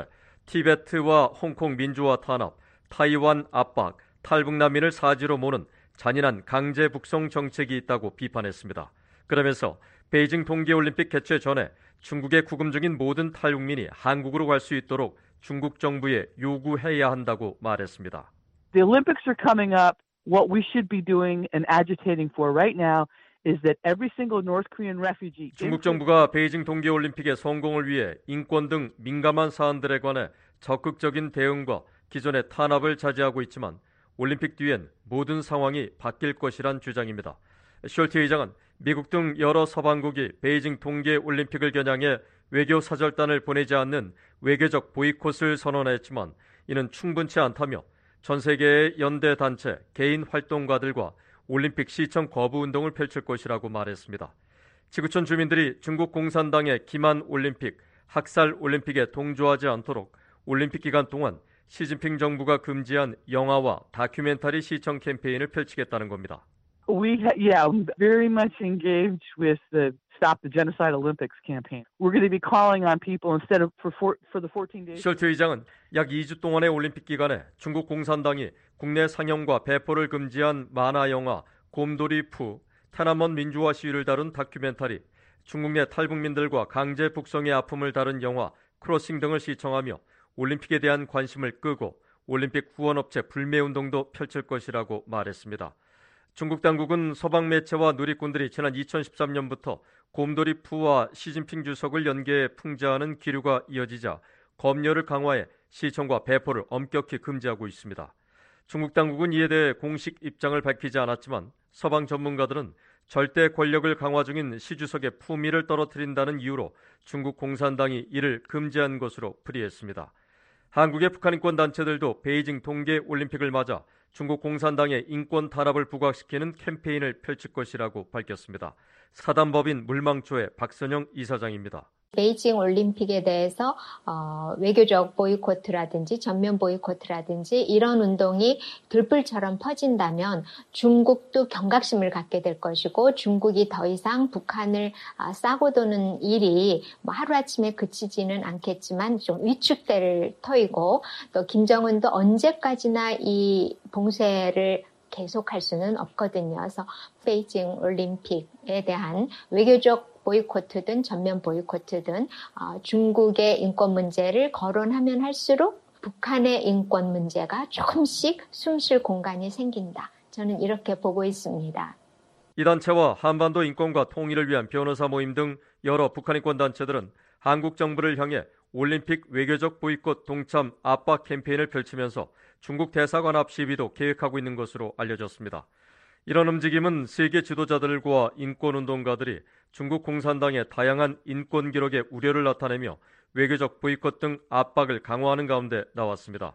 티베트와 홍콩 민주화 탄압, 타이완 압박, 탈북 난민을 사지로 모는 잔인한 강제 북송 정책이 있다고 비판했습니다. 그러면서 베이징 동계올림픽 개최 전에 중국에 구금 중인 모든 탈북민이 한국으로 갈 수 있도록 중국 정부에 요구해야 한다고 말했습니다. The Olympics are coming up. What we should be doing and agitating for right now is that every single North Korean refugee. 중국 정부가 베이징 동계올림픽의 성공을 위해 인권 등 민감한 사안들에 관해 적극적인 대응과 기존의 탄압을 자제하고 있지만 올림픽 뒤엔 모든 상황이 바뀔 것이란 주장입니다. 숄트 의장은 미국 등 여러 서방국이 베이징 동계올림픽을 겨냥해 외교 사절단을 보내지 않는 외교적 보이콧을 선언했지만 이는 충분치 않다며 전 세계의 연대 단체, 개인 활동가들과 올림픽 시청 거부 운동을 펼칠 것이라고 말했습니다. 지구촌 주민들이 중국 공산당의 기만 올림픽, 학살 올림픽에 동조하지 않도록 올림픽 기간 동안 시진핑 정부가 금지한 영화와 다큐멘터리 시청 캠페인을 펼치겠다는 겁니다. We yeah, very much engaged with the Stop the Genocide Olympics campaign. We're going to be calling on people instead of for for, for the fourteen days. 숄트 의장은 약 이 주 동안의 올림픽 기간에 중국 공산당이 국내 상영과 배포를 금지한 만화 영화 곰돌이 푸, 테나먼 민주화 시위를 다룬 다큐멘터리, 중국 내 탈북민들과 강제 북송의 아픔을 다룬 영화 크로싱 등을 시청하며 올림픽에 대한 관심을 끄고 올림픽 후원업체 불매운동도 펼칠 것이라고 말했습니다. 중국 당국은 서방 매체와 누리꾼들이 지난 이천십삼 년부터 곰돌이푸와 시진핑 주석을 연계해 풍자하는 기류가 이어지자 검열을 강화해 시청과 배포를 엄격히 금지하고 있습니다. 중국 당국은 이에 대해 공식 입장을 밝히지 않았지만 서방 전문가들은 절대 권력을 강화 중인 시 주석의 품위를 떨어뜨린다는 이유로 중국 공산당이 이를 금지한 것으로 풀이했습니다. 한국의 북한 인권 단체들도 베이징 동계올림픽을 맞아 중국 공산당의 인권 탄압을 부각시키는 캠페인을 펼칠 것이라고 밝혔습니다. 사단법인 물망초의 박선영 이사장입니다. 베이징 올림픽에 대해서 어, 외교적 보이콧이라든지 전면 보이콧이라든지 이런 운동이 들불처럼 퍼진다면 중국도 경각심을 갖게 될 것이고 중국이 더 이상 북한을 아, 싸고 도는 일이 뭐 하루아침에 그치지는 않겠지만 좀 위축될 터이고 또 김정은도 언제까지나 이 봉쇄를 계속할 수는 없거든요. 그래서 베이징 올림픽에 대한 외교적 보이콧이든 전면 보이콧이든 어, 중국의 인권 문제를 거론하면 할수록 북한의 인권 문제가 조금씩 숨쉴 공간이 생긴다. 저는 이렇게 보고 있습니다. 이 단체와 한반도 인권과 통일을 위한 변호사 모임 등 여러 북한 인권 단체들은 한국 정부를 향해 올림픽 외교적 보이콧 동참 압박 캠페인을 펼치면서 중국 대사관 앞 시위도 계획하고 있는 것으로 알려졌습니다. 이런 움직임은 세계 지도자들과 인권운동가들이 중국 공산당의 다양한 인권 기록에 우려를 나타내며 외교적 보이콧 등 압박을 강화하는 가운데 나왔습니다.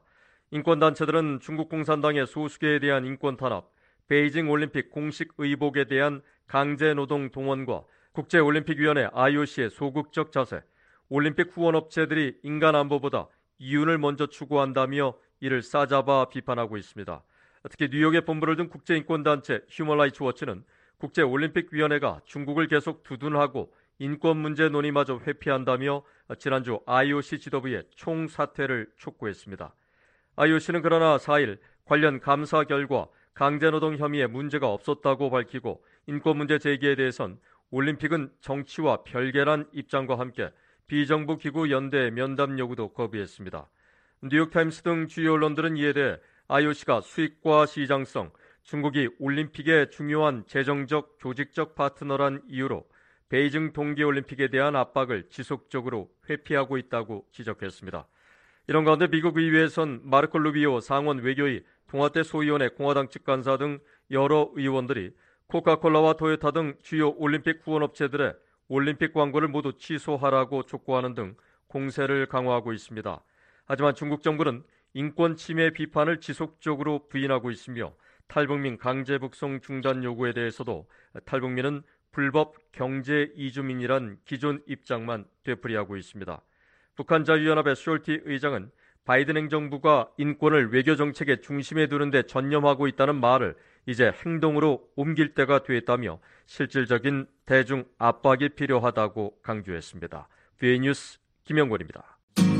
인권단체들은 중국 공산당의 소수계에 대한 인권 탄압, 베이징 올림픽 공식 의복에 대한 강제노동 동원과 국제올림픽위원회 아이오씨의 소극적 자세, 올림픽 후원업체들이 인간 안보보다 이윤을 먼저 추구한다며 이를 싸잡아 비판하고 있습니다. 특히 뉴욕에 본부를 둔 국제인권단체 휴먼라이츠 워치는 국제올림픽위원회가 중국을 계속 두둔하고 인권 문제 논의마저 회피한다며 지난주 아이오씨 지도부의 총사퇴를 촉구했습니다. 아이오씨는 그러나 사 일 관련 감사 결과 강제노동 혐의에 문제가 없었다고 밝히고 인권 문제 제기에 대해선 올림픽은 정치와 별개란 입장과 함께 비정부 기구 연대의 면담 요구도 거부했습니다. 뉴욕타임스 등 주요 언론들은 이에 대해 아이오씨가 수익과 시장성, 중국이 올림픽의 중요한 재정적, 조직적 파트너란 이유로 베이징 동계올림픽에 대한 압박을 지속적으로 회피하고 있다고 지적했습니다. 이런 가운데 미국 의회에선 마르코 루비오 상원 외교위 동아태 소위원회 공화당 측 간사 등 여러 의원들이 코카콜라와 토요타 등 주요 올림픽 후원업체들의 올림픽 광고를 모두 취소하라고 촉구하는 등 공세를 강화하고 있습니다. 하지만 중국 정부는 인권 침해 비판을 지속적으로 부인하고 있으며 탈북민 강제 북송 중단 요구에 대해서도 탈북민은 불법 경제 이주민이란 기존 입장만 되풀이하고 있습니다. 북한 자유연합의 숄티 의장은 바이든 행정부가 인권을 외교 정책의 중심에 두는 데 전념하고 있다는 말을 이제 행동으로 옮길 때가 됐다며 실질적인 대중 압박이 필요하다고 강조했습니다. 비에이 뉴스 김영권입니다.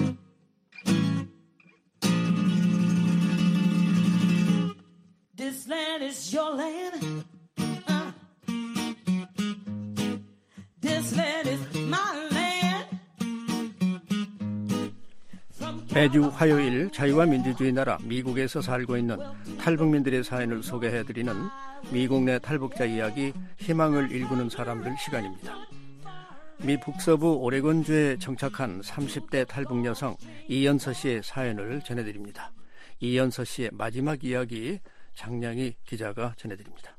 This land is your land. Uh. This land is my land. 매주 화요일 자유와 민주주의 나라 미국에서 살고 있는 탈북민들의 사연을 소개해드리는 미국 내 탈북자 이야기 희망을 일구는 사람들 시간입니다. 미 북서부 오레곤주에 정착한 삼십 대 탈북 여성 이연서 씨의 사연을 전해드립니다. 이연서 씨의 마지막 이야기 장량희 기자가 전해드립니다.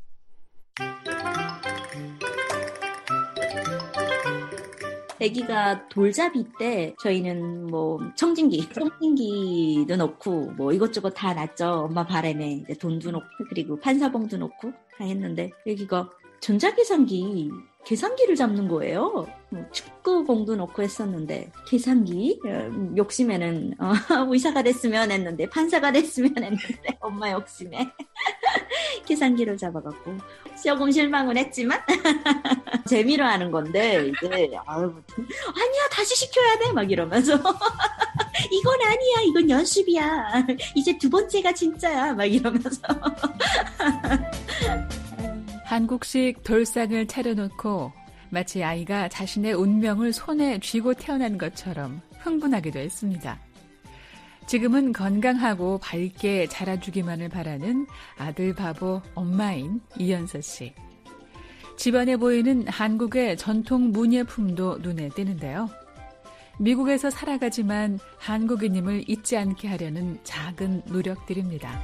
아기가 돌잡이 때 저희는 뭐 청진기, 청진기도 넣고 뭐 이것저것 다 놨죠. 엄마 바람에 이제 돈도 넣고 그리고 판사봉도 넣고 다 했는데 아기가 전자계산기, 계산기를 잡는 거예요. 축구공도 넣고 했었는데 계산기? 욕심에는 어, 의사가 됐으면 했는데 판사가 됐으면 했는데 엄마 욕심에 계산기를 잡아갖고 조금 실망은 했지만 재미로 하는 건데 이제 아유, 아니야 다시 시켜야 돼 막 이러면서 이건 아니야 이건 연습이야 이제 두 번째가 진짜야 막 이러면서 한국식 돌상을 차려놓고 마치 아이가 자신의 운명을 손에 쥐고 태어난 것처럼 흥분하기도 했습니다. 지금은 건강하고 밝게 자라주기만을 바라는 아들 바보 엄마인 이연서 씨. 집안에 보이는 한국의 전통 문예품도 눈에 띄는데요. 미국에서 살아가지만 한국인임을 잊지 않게 하려는 작은 노력들입니다.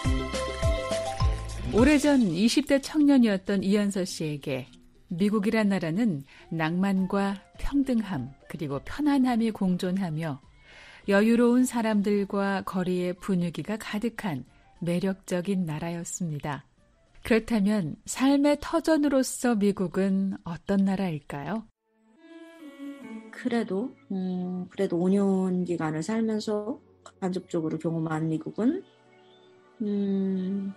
오래전 이십 대 청년이었던 이연서 씨에게 미국이란 나라는 낭만과 평등함 그리고 편안함이 공존하며 여유로운 사람들과 거리의 분위기가 가득한 매력적인 나라였습니다. 그렇다면 삶의 터전으로서 미국은 어떤 나라일까요? 그래도 음, 그래도 오 년 기간을 살면서 간접적으로 경험한 미국은 음,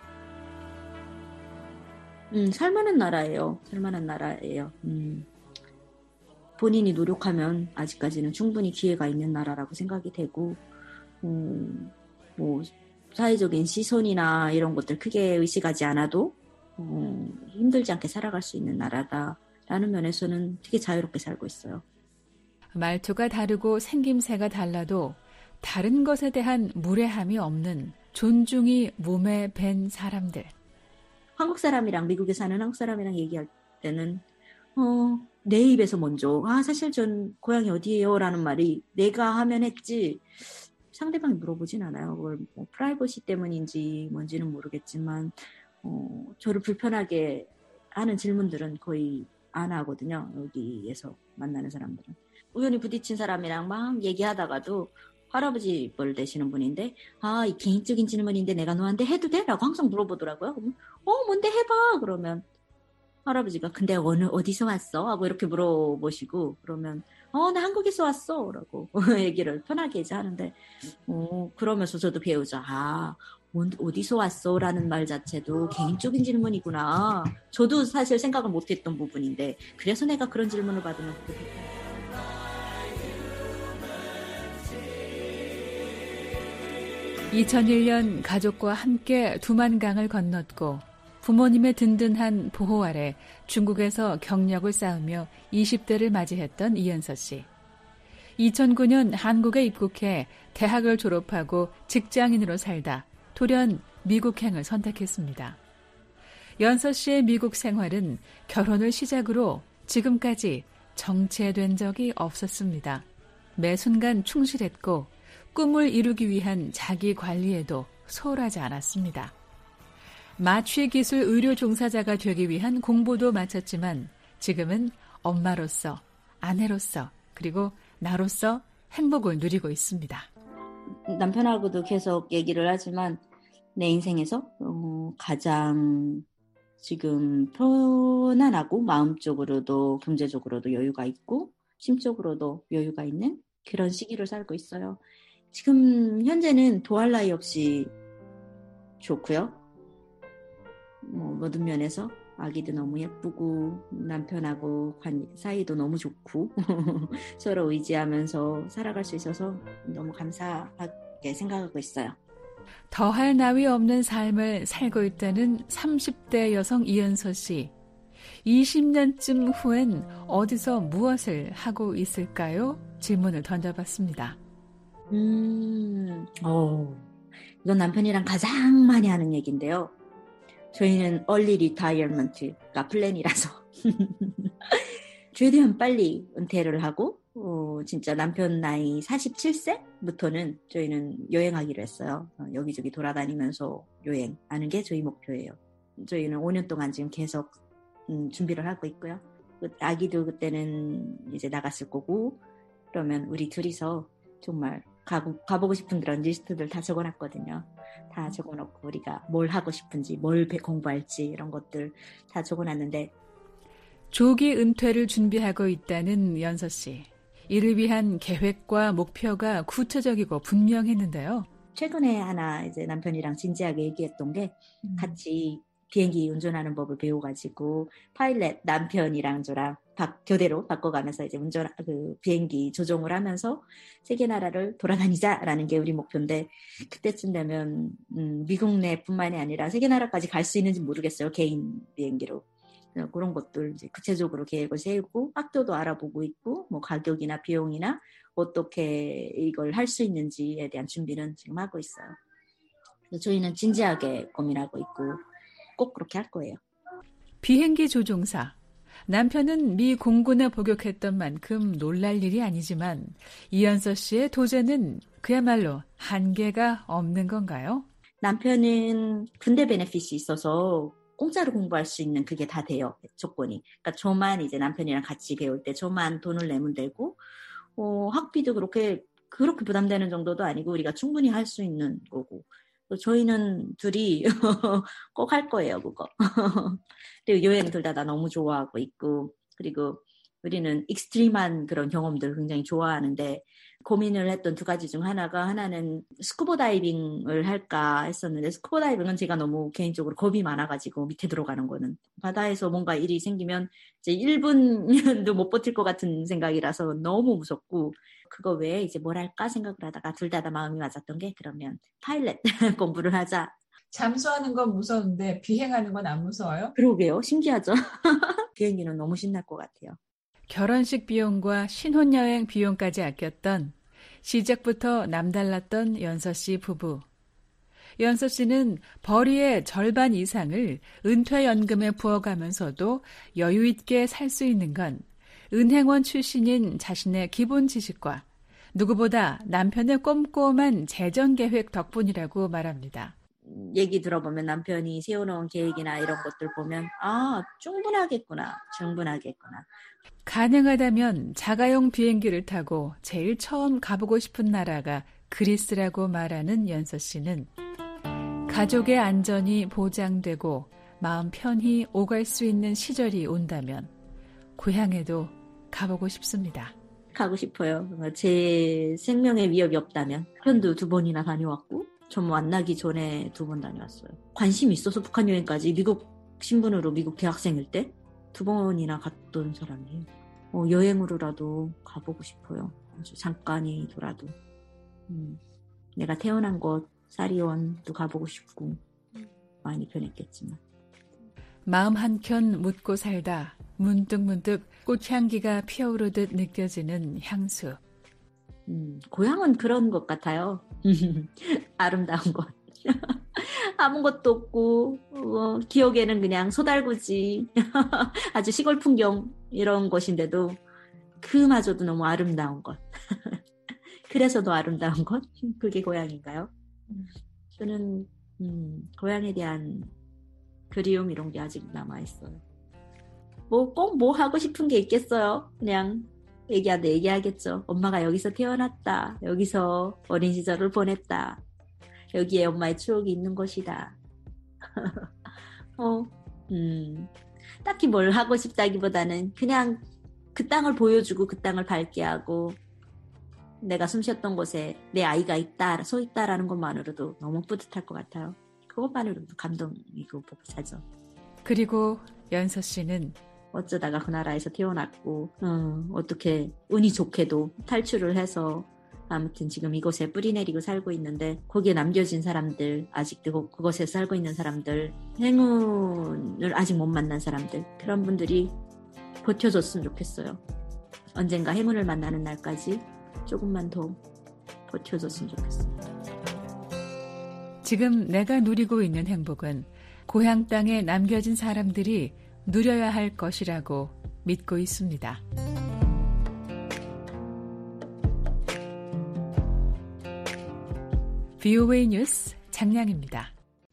음, 살만한 나라예요. 살만한 나라예요. 음, 본인이 노력하면 아직까지는 충분히 기회가 있는 나라라고 생각이 되고 음, 뭐 사회적인 시선이나 이런 것들 크게 의식하지 않아도 음, 힘들지 않게 살아갈 수 있는 나라다라는 면에서는 되게 자유롭게 살고 있어요. 말투가 다르고 생김새가 달라도 다른 것에 대한 무례함이 없는 존중이 몸에 밴 사람들. 한국 사람이랑 미국에 사는 한국 사람이랑 얘기할 때는 어, 내 입에서 먼저 아 사실 전 고향이 어디예요? 라는 말이 내가 하면 했지 상대방이 물어보진 않아요. 그걸 뭐 프라이버시 때문인지 뭔지는 모르겠지만 어, 저를 불편하게 하는 질문들은 거의 안 하거든요. 여기에서 만나는 사람들은. 우연히 부딪힌 사람이랑 막 얘기하다가도 할아버지 뻘 되시는 분인데 아, 이 개인적인 질문인데 내가 너한테 해도 돼? 라고 항상 물어보더라고요. 그러면 어, 뭔데 해봐. 그러면 할아버지가 근데 어느 어디서 왔어? 하고 이렇게 물어보시고 그러면 어, 나 한국에서 왔어. 라고 얘기를 편하게 이제 하는데 어, 그러면서 저도 배우죠. 아, 어디서 왔어? 라는 말 자체도 개인적인 질문이구나. 저도 사실 생각을 못했던 부분인데 그래서 내가 그런 질문을 받으면 그렇게 됐다. 이천일 년 가족과 함께 두만강을 건넜고 부모님의 든든한 보호 아래 중국에서 경력을 쌓으며 이십 대를 맞이했던 이연서 씨. 이천구 년 한국에 입국해 대학을 졸업하고 직장인으로 살다 돌연 미국행을 선택했습니다. 연서 씨의 미국 생활은 결혼을 시작으로 지금까지 정체된 적이 없었습니다. 매 순간 충실했고 꿈을 이루기 위한 자기 관리에도 소홀하지 않았습니다. 마취기술 의료 종사자가 되기 위한 공부도 마쳤지만 지금은 엄마로서, 아내로서, 그리고 나로서 행복을 누리고 있습니다. 남편하고도 계속 얘기를 하지만 내 인생에서 어, 가장 지금 편안하고 마음적으로도 경제적으로도 여유가 있고 심적으로도 여유가 있는 그런 시기를 살고 있어요. 지금 현재는 도할 나위 없이 좋고요. 뭐 모든 면에서 아기도 너무 예쁘고 남편하고 관, 사이도 너무 좋고 서로 의지하면서 살아갈 수 있어서 너무 감사하게 생각하고 있어요. 더할 나위 없는 삶을 살고 있다는 삼십 대 여성 이연서 씨. 이십 년쯤 후엔 어디서 무엇을 하고 있을까요? 질문을 던져봤습니다. 음, 어, 이건 남편이랑 가장 많이 하는 얘기인데요. 저희는 early retirement가 플랜이라서 최대한 빨리 은퇴를 하고 어, 진짜 남편 나이 사십칠 세부터는 저희는 여행하기로 했어요. 어, 여기저기 돌아다니면서 여행하는 게 저희 목표예요. 저희는 오 년 동안 지금 계속 음, 준비를 하고 있고요. 아기도 그때는 이제 나갔을 거고 그러면 우리 둘이서 정말 가고, 가보고 싶은 그런 리스트들 다 적어놨거든요. 다 적어놓고 우리가 뭘 하고 싶은지 뭘 공부할지 이런 것들 다 적어놨는데 조기 은퇴를 준비하고 있다는 연서 씨. 이를 위한 계획과 목표가 구체적이고 분명했는데요. 최근에 하나 이제 남편이랑 진지하게 얘기했던 게 음. 같이 비행기 운전하는 법을 배워가지고 파일럿 남편이랑 저랑 바, 교대로 바꿔가면서 이제 운전 그 비행기 조종을 하면서 세계 나라를 돌아다니자라는 게 우리 목표인데 그때쯤 되면 음, 미국 내뿐만이 아니라 세계 나라까지 갈 수 있는지 모르겠어요. 개인 비행기로. 그런 것들 이제 구체적으로 계획을 세우고 학교도 알아보고 있고 뭐 가격이나 비용이나 어떻게 이걸 할 수 있는지에 대한 준비는 지금 하고 있어요. 저희는 진지하게 고민하고 있고 꼭 그렇게 할 거예요. 비행기 조종사. 남편은 미 공군에 복역했던 만큼 놀랄 일이 아니지만 이연서 씨의 도전은 그야말로 한계가 없는 건가요? 남편은 군대 베네핏이 있어서 공짜로 공부할 수 있는 그게 다 돼요. 조건이. 그러니까 저만 이제 남편이랑 같이 배울 때 저만 돈을 내면 되고 어, 학비도 그렇게 그렇게 부담되는 정도도 아니고 우리가 충분히 할 수 있는 거고 저희는 둘이 꼭 할 거예요, 그거. 그리고 여행 둘 다 다 너무 좋아하고 있고 그리고 우리는 익스트림한 그런 경험들을 굉장히 좋아하는데 고민을 했던 두 가지 중 하나가 하나는 스쿠버 다이빙을 할까 했었는데 스쿠버 다이빙은 제가 너무 개인적으로 겁이 많아가지고 밑에 들어가는 거는 바다에서 뭔가 일이 생기면 이제 일 분도 못 버틸 것 같은 생각이라서 너무 무섭고 그거 외에 이제 뭘 할까 생각을 하다가 둘 다 다 마음이 맞았던 게 그러면 파일럿 공부를 하자. 잠수하는 건 무서운데 비행하는 건 안 무서워요? 그러게요. 신기하죠. 비행기는 너무 신날 것 같아요. 결혼식 비용과 신혼여행 비용까지 아꼈던 시작부터 남달랐던 연서 씨 부부. 연서 씨는 벌이의 절반 이상을 은퇴연금에 부어가면서도 여유 있게 살 수 있는 건 은행원 출신인 자신의 기본 지식과 누구보다 남편의 꼼꼼한 재정계획 덕분이라고 말합니다. 얘기 들어보면 남편이 세워놓은 계획이나 이런 것들 보면 아 충분하겠구나 충분하겠구나. 가능하다면 자가용 비행기를 타고 제일 처음 가보고 싶은 나라가 그리스라고 말하는 연서 씨는 가족의 안전이 보장되고 마음 편히 오갈 수 있는 시절이 온다면 고향에도 가보고 싶습니다. 가고 싶어요. 제 생명에 위협이 없다면. 편도 두 번이나 다녀왔고 전 만나기 전에 두 번 다녀왔어요. 관심이 있어서 북한 여행까지 미국 신분으로 미국 대학생일 때 두 번이나 갔던 사람이에요. 어, 여행으로라도 가보고 싶어요. 아주 잠깐이더라도. 음, 내가 태어난 곳 사리원도 가보고 싶고 많이 변했겠지만. 마음 한켠 묻고 살다 문득문득 꽃향기가 피어오르듯 느껴지는 향수. 음, 고향은 그런 것 같아요. 아름다운 곳. 아무것도 없고 어, 기억에는 그냥 소달구지 아주 시골 풍경 이런 곳인데도 그마저도 너무 아름다운 것. 그래서 더 아름다운 것? 그게 고향인가요? 저는 음, 고향에 대한 그리움 이런 게 아직 남아있어요. 뭐 꼭 뭐 하고 싶은 게 있겠어요. 그냥 얘기하다 얘기하겠죠. 엄마가 여기서 태어났다. 여기서 어린 시절을 보냈다. 여기에 엄마의 추억이 있는 것이다. 어, 음, 딱히 뭘 하고 싶다기보다는 그냥 그 땅을 보여주고 그 땅을 밝게 하고 내가 숨 쉬었던 곳에 내 아이가 있다, 서 있다라는 것만으로도 너무 뿌듯할 것 같아요. 그것만으로도 감동이고 벅차죠. 그리고 연서 씨는 어쩌다가 그 나라에서 태어났고 어, 어떻게 운이 좋게도 탈출을 해서 아무튼 지금 이곳에 뿌리 내리고 살고 있는데 거기에 남겨진 사람들 아직도 그곳에 살고 있는 사람들 행운을 아직 못 만난 사람들 그런 분들이 버텨줬으면 좋겠어요. 언젠가 행운을 만나는 날까지 조금만 더 버텨줬으면 좋겠습니다. 지금 내가 누리고 있는 행복은 고향 땅에 남겨진 사람들이 누려야 할 것이라고 믿고 있습니다. 브이오에이 뉴스 장량입니다.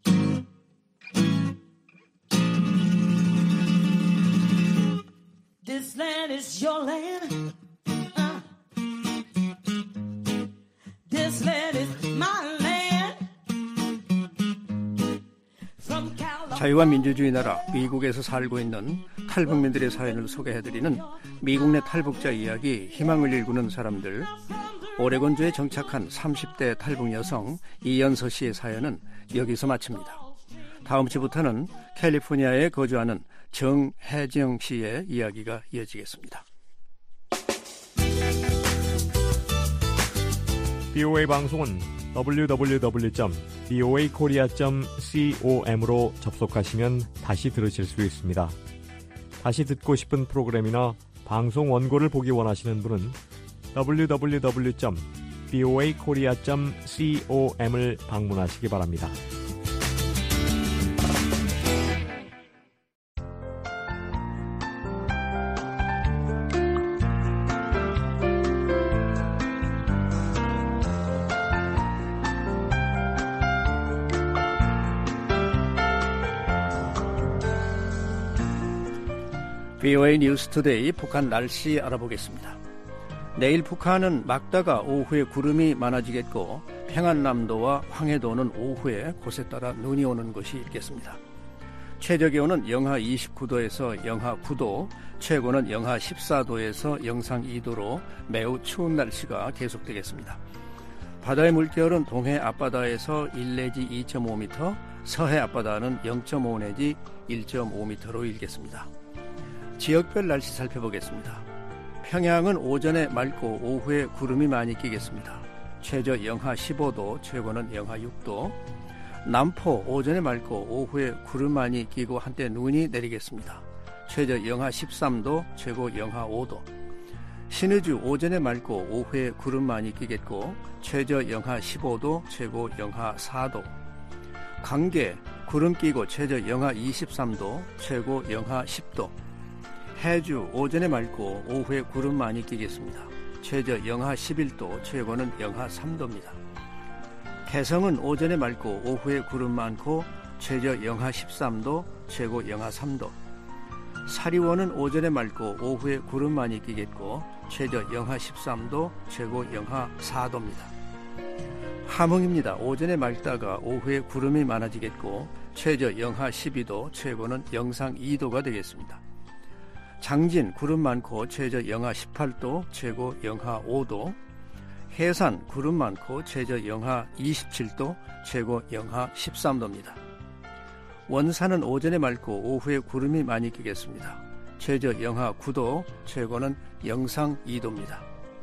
This land is your land. Uh. This land is my land. From California. 자유와 민주주의 나라 미국에서 살고 있는 탈북민들의 사연을 소개해드리는 미국 내 탈북자 이야기 희망을 일구는 사람들. 오레곤주에 정착한 삼십 대 탈북 여성 이연서 씨의 사연은 여기서 마칩니다. 다음 주부터는 캘리포니아에 거주하는 정혜정 씨의 이야기가 이어지겠습니다. 브이오에이 방송은 더블유 더블유 더블유 점 브이오에이 코리아 점 com으로 접속하시면 다시 들으실 수 있습니다. 다시 듣고 싶은 프로그램이나 방송 원고를 보기 원하시는 분은 더블유 더블유 더블유 점 브이오에이 코리아 점 com을 방문하시기 바랍니다. 브이오에이 뉴스투데이 북한 날씨 알아보겠습니다. 내일 북한은 막다가 오후에 구름이 많아지겠고 평안남도와 황해도는 오후에 곳에 따라 눈이 오는 것이 있겠습니다. 최저기온은 영하 이십구 도에서 영하 구 도, 최고는 영하 십사 도에서 영상 이 도로 매우 추운 날씨가 계속되겠습니다. 바다의 물결은 동해 앞바다에서 일 내지 이 점 오 미터, 서해 앞바다는 영 점 오 내지 일 점 오 미터로 일겠습니다. 지역별 날씨 살펴보겠습니다. 평양은 오전에 맑고 오후에 구름이 많이 끼겠습니다. 최저 영하 십오 도, 최고는 영하 육 도. 남포 오전에 맑고 오후에 구름 많이 끼고 한때 눈이 내리겠습니다. 최저 영하 십삼 도, 최고 영하 오 도. 신의주 오전에 맑고 오후에 구름 많이 끼겠고 최저 영하 십오 도, 최고 영하 사 도. 강계 구름 끼고 최저 영하 이십삼 도, 최고 영하 십 도. 해주 오전에 맑고 오후에 구름 많이 끼겠습니다. 최저 영하 십일 도, 최고는 영하 삼 도입니다. 개성은 오전에 맑고 오후에 구름 많고 최저 영하 십삼 도, 최고 영하 삼 도. 사리원은 오전에 맑고 오후에 구름 많이 끼겠고 최저 영하 십삼 도, 최고 영하 사 도입니다. 함흥입니다. 오전에 맑다가 오후에 구름이 많아지겠고 최저 영하 십이 도, 최고는 영상 이 도가 되겠습니다. 장진 구름 많고 최저 영하 십팔 도, 최고 영하 오 도. 해산 구름 많고 최저 영하 이십칠 도, 최고 영하 십삼 도입니다. 원산은 오전에 맑고 오후에 구름이 많이 끼겠습니다. 최저 영하 구 도, 최고는 영상 이 도입니다.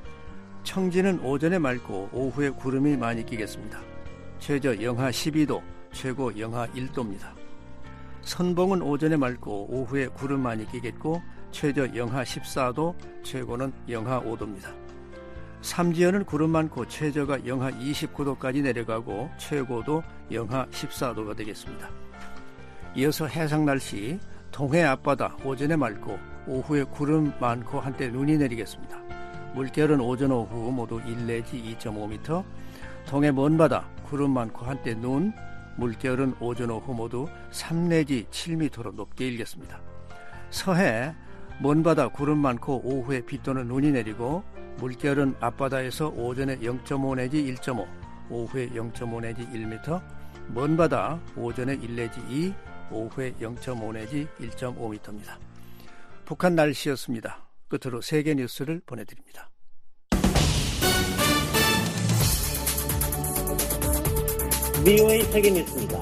청진은 오전에 맑고 오후에 구름이 많이 끼겠습니다. 최저 영하 십이 도, 최고 영하 일 도입니다. 선봉은 오전에 맑고 오후에 구름 많이 끼겠고 최저 영하 십사 도, 최고는 영하 오 도입니다. 삼지연은 구름 많고 최저가 영하 이십구 도까지 내려가고 최고도 영하 십사 도가 되겠습니다. 이어서 해상 날씨, 동해 앞바다 오전에 맑고 오후에 구름 많고 한때 눈이 내리겠습니다. 물결은 오전 오후 모두 일 내지 이 점 오 미터, 동해 먼바다 구름 많고 한때 눈, 물결은 오전 오후 모두 삼 내지 칠 미터로 높게 일겠습니다. 서해 먼바다 구름 많고 오후에 비 또는 눈이 내리고 물결은 앞바다에서 오전에 영 점 오 내지 일 점 오, 오후에 영 점 오 내지 일 미터, 먼바다 오전에 일 내지 이, 오후에 영 점 오 내지 일 점 오 미터입니다. 북한 날씨였습니다. 끝으로 세계 뉴스를 보내드립니다. 브이오에이 세계 뉴스입니다.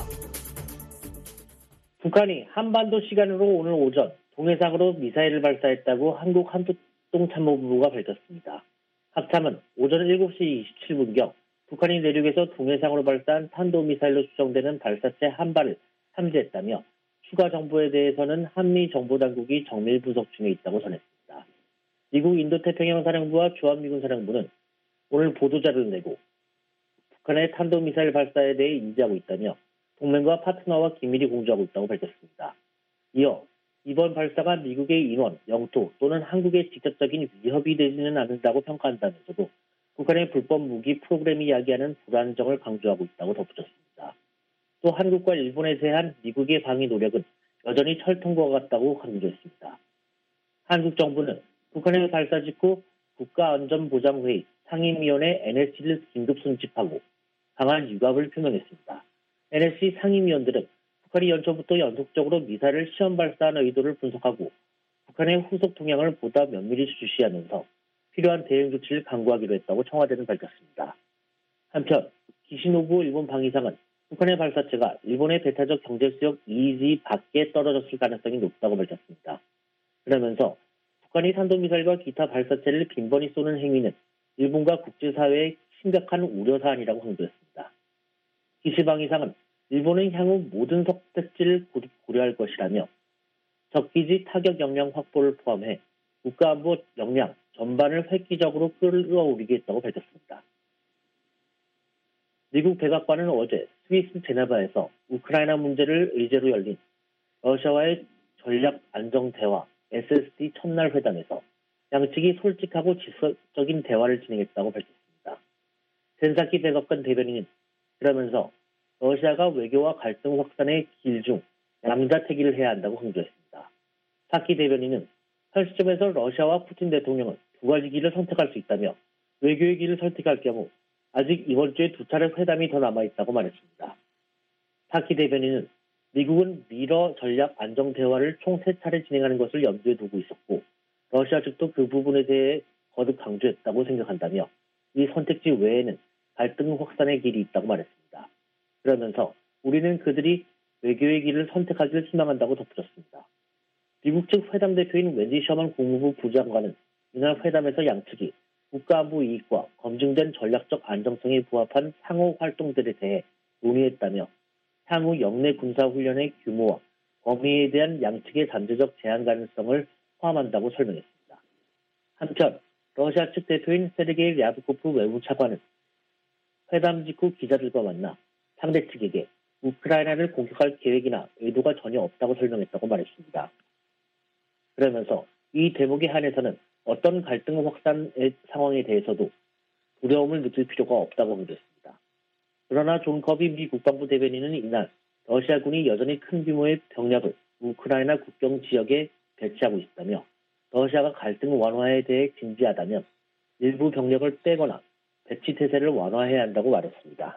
북한이 한반도 시간으로 오늘 오전 동해상으로 미사일을 발사했다고 한국 한국동참모부가 밝혔습니다. 합참은 오전 일곱 시 이십칠 분경 북한이 내륙에서 동해상으로 발사한 탄도미사일로 추정되는 발사체 한 발을 탐지했다며 추가 정보에 대해서는 한미 정보당국이 정밀 분석 중에 있다고 전했습니다. 미국 인도태평양사령부와 주한미군사령부는 오늘 보도자료를 내고 북한의 탄도미사일 발사에 대해 인지하고 있다며 동맹과 파트너와 긴밀히 공조하고 있다고 밝혔습니다. 이어 이번 발사가 미국의 인원, 영토 또는 한국의 직접적인 위협이 되지는 않는다고 평가한다면서도 북한의 불법 무기 프로그램이 야기하는 불안정을 강조하고 있다고 덧붙였습니다. 또 한국과 일본에 대한 미국의 방위 노력은 여전히 철통과 같다고 강조했습니다. 한국 정부는 북한의 발사 직후 국가안전보장회의 상임위원회 엔에스씨를 긴급 소집하고 강한 유감을 표명했습니다. 엔에스씨 상임위원들은 북한이 연초부터 연속적으로 미사일을 시험 발사한 의도를 분석하고 북한의 후속 동향을 보다 면밀히 주시하면서 필요한 대응 조치를 강구하기로 했다고 청와대는 밝혔습니다. 한편 기시노부 일본 방위상은 북한의 발사체가 일본의 배타적 경제수역 이이지 밖에 떨어졌을 가능성이 높다고 밝혔습니다. 그러면서 북한이 탄도미사일과 기타 발사체를 빈번히 쏘는 행위는 일본과 국제사회의 심각한 우려사안이라고 강조했습니다. 기시 방위상은 일본은 향후 모든 선택지를 고려할 것이라며 적기지 타격 역량 확보를 포함해 국가안보 역량 전반을 획기적으로 끌어올리겠다고 밝혔습니다. 미국 백악관은 어제 스위스 제네바에서 우크라이나 문제를 의제로 열린 러시아와의 전략 안정 대화 에스에스디 첫날 회담에서 양측이 솔직하고 지속적인 대화를 진행했다고 밝혔습니다. 젠사키 백악관 대변인은 그러면서 러시아가 외교와 갈등 확산의 길 중 양자택일을 해야 한다고 강조했습니다. 사키 대변인은 현 시점에서 러시아와 푸틴 대통령은 두 가지 길을 선택할 수 있다며 외교의 길을 선택할 경우 아직 이번 주에 두 차례 회담이 더 남아있다고 말했습니다. 사키 대변인은 미국은 미러 전략 안정 대화를 총 세 차례 진행하는 것을 염두에 두고 있었고 러시아 측도 그 부분에 대해 거듭 강조했다고 생각한다며 이 선택지 외에는 갈등 확산의 길이 있다고 말했습니다. 그러면서 우리는 그들이 외교의 길을 선택하기를 희망한다고 덧붙였습니다. 미국 측 회담 대표인 웬디 셔먼 국무부 부장관은 이날 회담에서 양측이 국가안보 이익과 검증된 전략적 안정성에 부합한 상호 활동들에 대해 논의했다며 향후 영내 군사훈련의 규모와 범위에 대한 양측의 잠재적 제한 가능성을 포함한다고 설명했습니다. 한편 러시아 측 대표인 세르게이 랴브코프 외무차관은 회담 직후 기자들과 만나 상대 측에게 우크라이나를 공격할 계획이나 의도가 전혀 없다고 설명했다고 말했습니다. 그러면서 이 대목에 한해서는 어떤 갈등 확산의 상황에 대해서도 두려움을 느낄 필요가 없다고 강조했습니다. 그러나 존 커비 미 국방부 대변인은 이날 러시아군이 여전히 큰 규모의 병력을 우크라이나 국경 지역에 배치하고 있다며 러시아가 갈등 완화에 대해 진지하다면 일부 병력을 빼거나 배치 태세를 완화해야 한다고 말했습니다.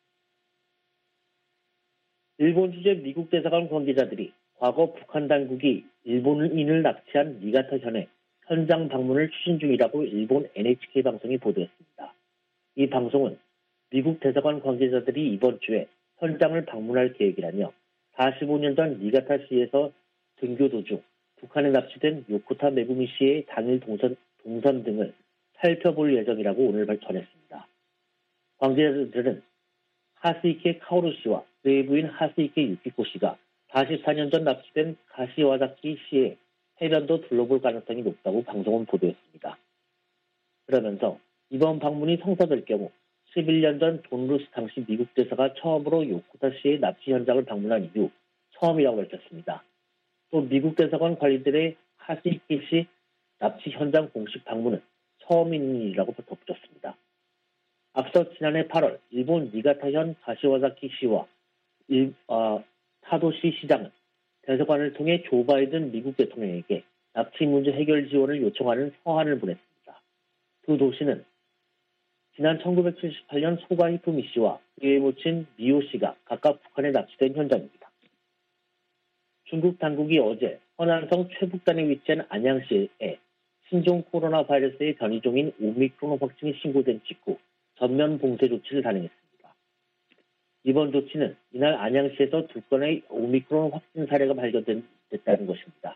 일본 주재 미국 대사관 관계자들이 과거 북한 당국이 일본인을 납치한 니가타 현의 현장 방문을 추진 중이라고 일본 엔에이치케이 방송이 보도했습니다. 이 방송은 미국 대사관 관계자들이 이번 주에 현장을 방문할 계획이라며 사십오 년 전 니가타시에서 등교 도중 북한에 납치된 요코타 메구미 씨의 당일 동선, 동선 등을 살펴볼 예정이라고 오늘 전했습니다. 관계자들은 하스이케 카오루 씨와 그의 부인 하스이케 유키코 씨가 사십사 년 전 납치된 가시와자키 씨의 해변도 둘러볼 가능성이 높다고 방송은 보도했습니다. 그러면서 이번 방문이 성사될 경우 십일 년 전 존 루스 당시 미국 대사가 처음으로 요코타 씨의 납치 현장을 방문한 이후 처음이라고 밝혔습니다. 또 미국 대사관 관리들의 하스이케 씨 납치 현장 공식 방문은 처음인 일이라고 덧붙였습니다. 앞서 지난해 팔월 일본 니가타현 가시와자키 씨와 일, 어, 타도시 시장은 대사관을 통해 조 바이든 미국 대통령에게 납치 문제 해결 지원을 요청하는 서한을 보냈습니다. 두 도시는 지난 천구백칠십팔 년 소가 히프미 씨와 그의 모친 미오 씨가 각각 북한에 납치된 현장입니다. 중국 당국이 어제 허난성 최북단에 위치한 안양시에 신종 코로나 바이러스의 변이종인 오미크론 확진이 신고된 직후 전면 봉쇄 조치를 단행했습니다. 이번 조치는 이날 안양시에서 두 건의 오미크론 확진 사례가 발견됐다는 것입니다.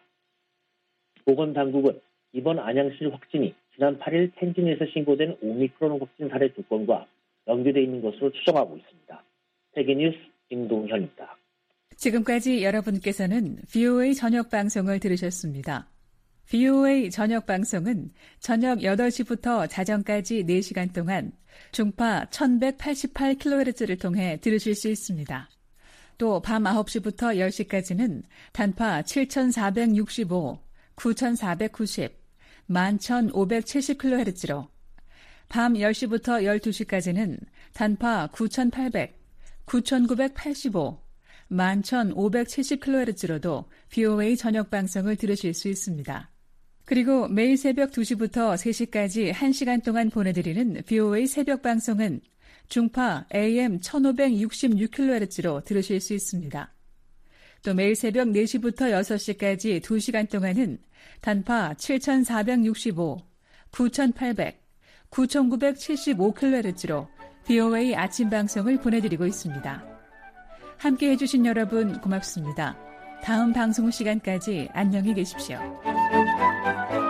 보건당국은 이번 안양시 확진이 지난 팔 일 텐진에서 신고된 오미크론 확진 사례 두 건과 연계되어 있는 것으로 추정하고 있습니다. 세계뉴스 김동현입니다. 지금까지 여러분께서는 브이오에이 저녁 방송을 들으셨습니다. 브이오에이 저녁 방송은 저녁 여덟 시부터 자정까지 네 시간 동안 중파 천백팔십팔 킬로헤르츠를 통해 들으실 수 있습니다. 또 밤 아홉 시부터 열 시까지는 단파 칠천사백육십오, 구천사백구십, 만 천오백칠십 킬로헤르츠로 밤 열 시부터 열두 시까지는 단파 구천팔백, 구천구백팔십오, 만 천오백칠십 킬로헤르츠로도 브이오에이 저녁 방송을 들으실 수 있습니다. 그리고 매일 새벽 두 시부터 세 시까지 한 시간 동안 보내드리는 브이오에이 새벽 방송은 중파 에이엠 천오백육십육 킬로헤르츠로 들으실 수 있습니다. 또 매일 새벽 네 시부터 여섯 시까지 두 시간 동안은 단파 칠천사백육십오, 구천팔백, 구천구백칠십오 킬로헤르츠로 브이오에이 아침 방송을 보내드리고 있습니다. 함께해 주신 여러분 고맙습니다. 다음 방송 시간까지 안녕히 계십시오.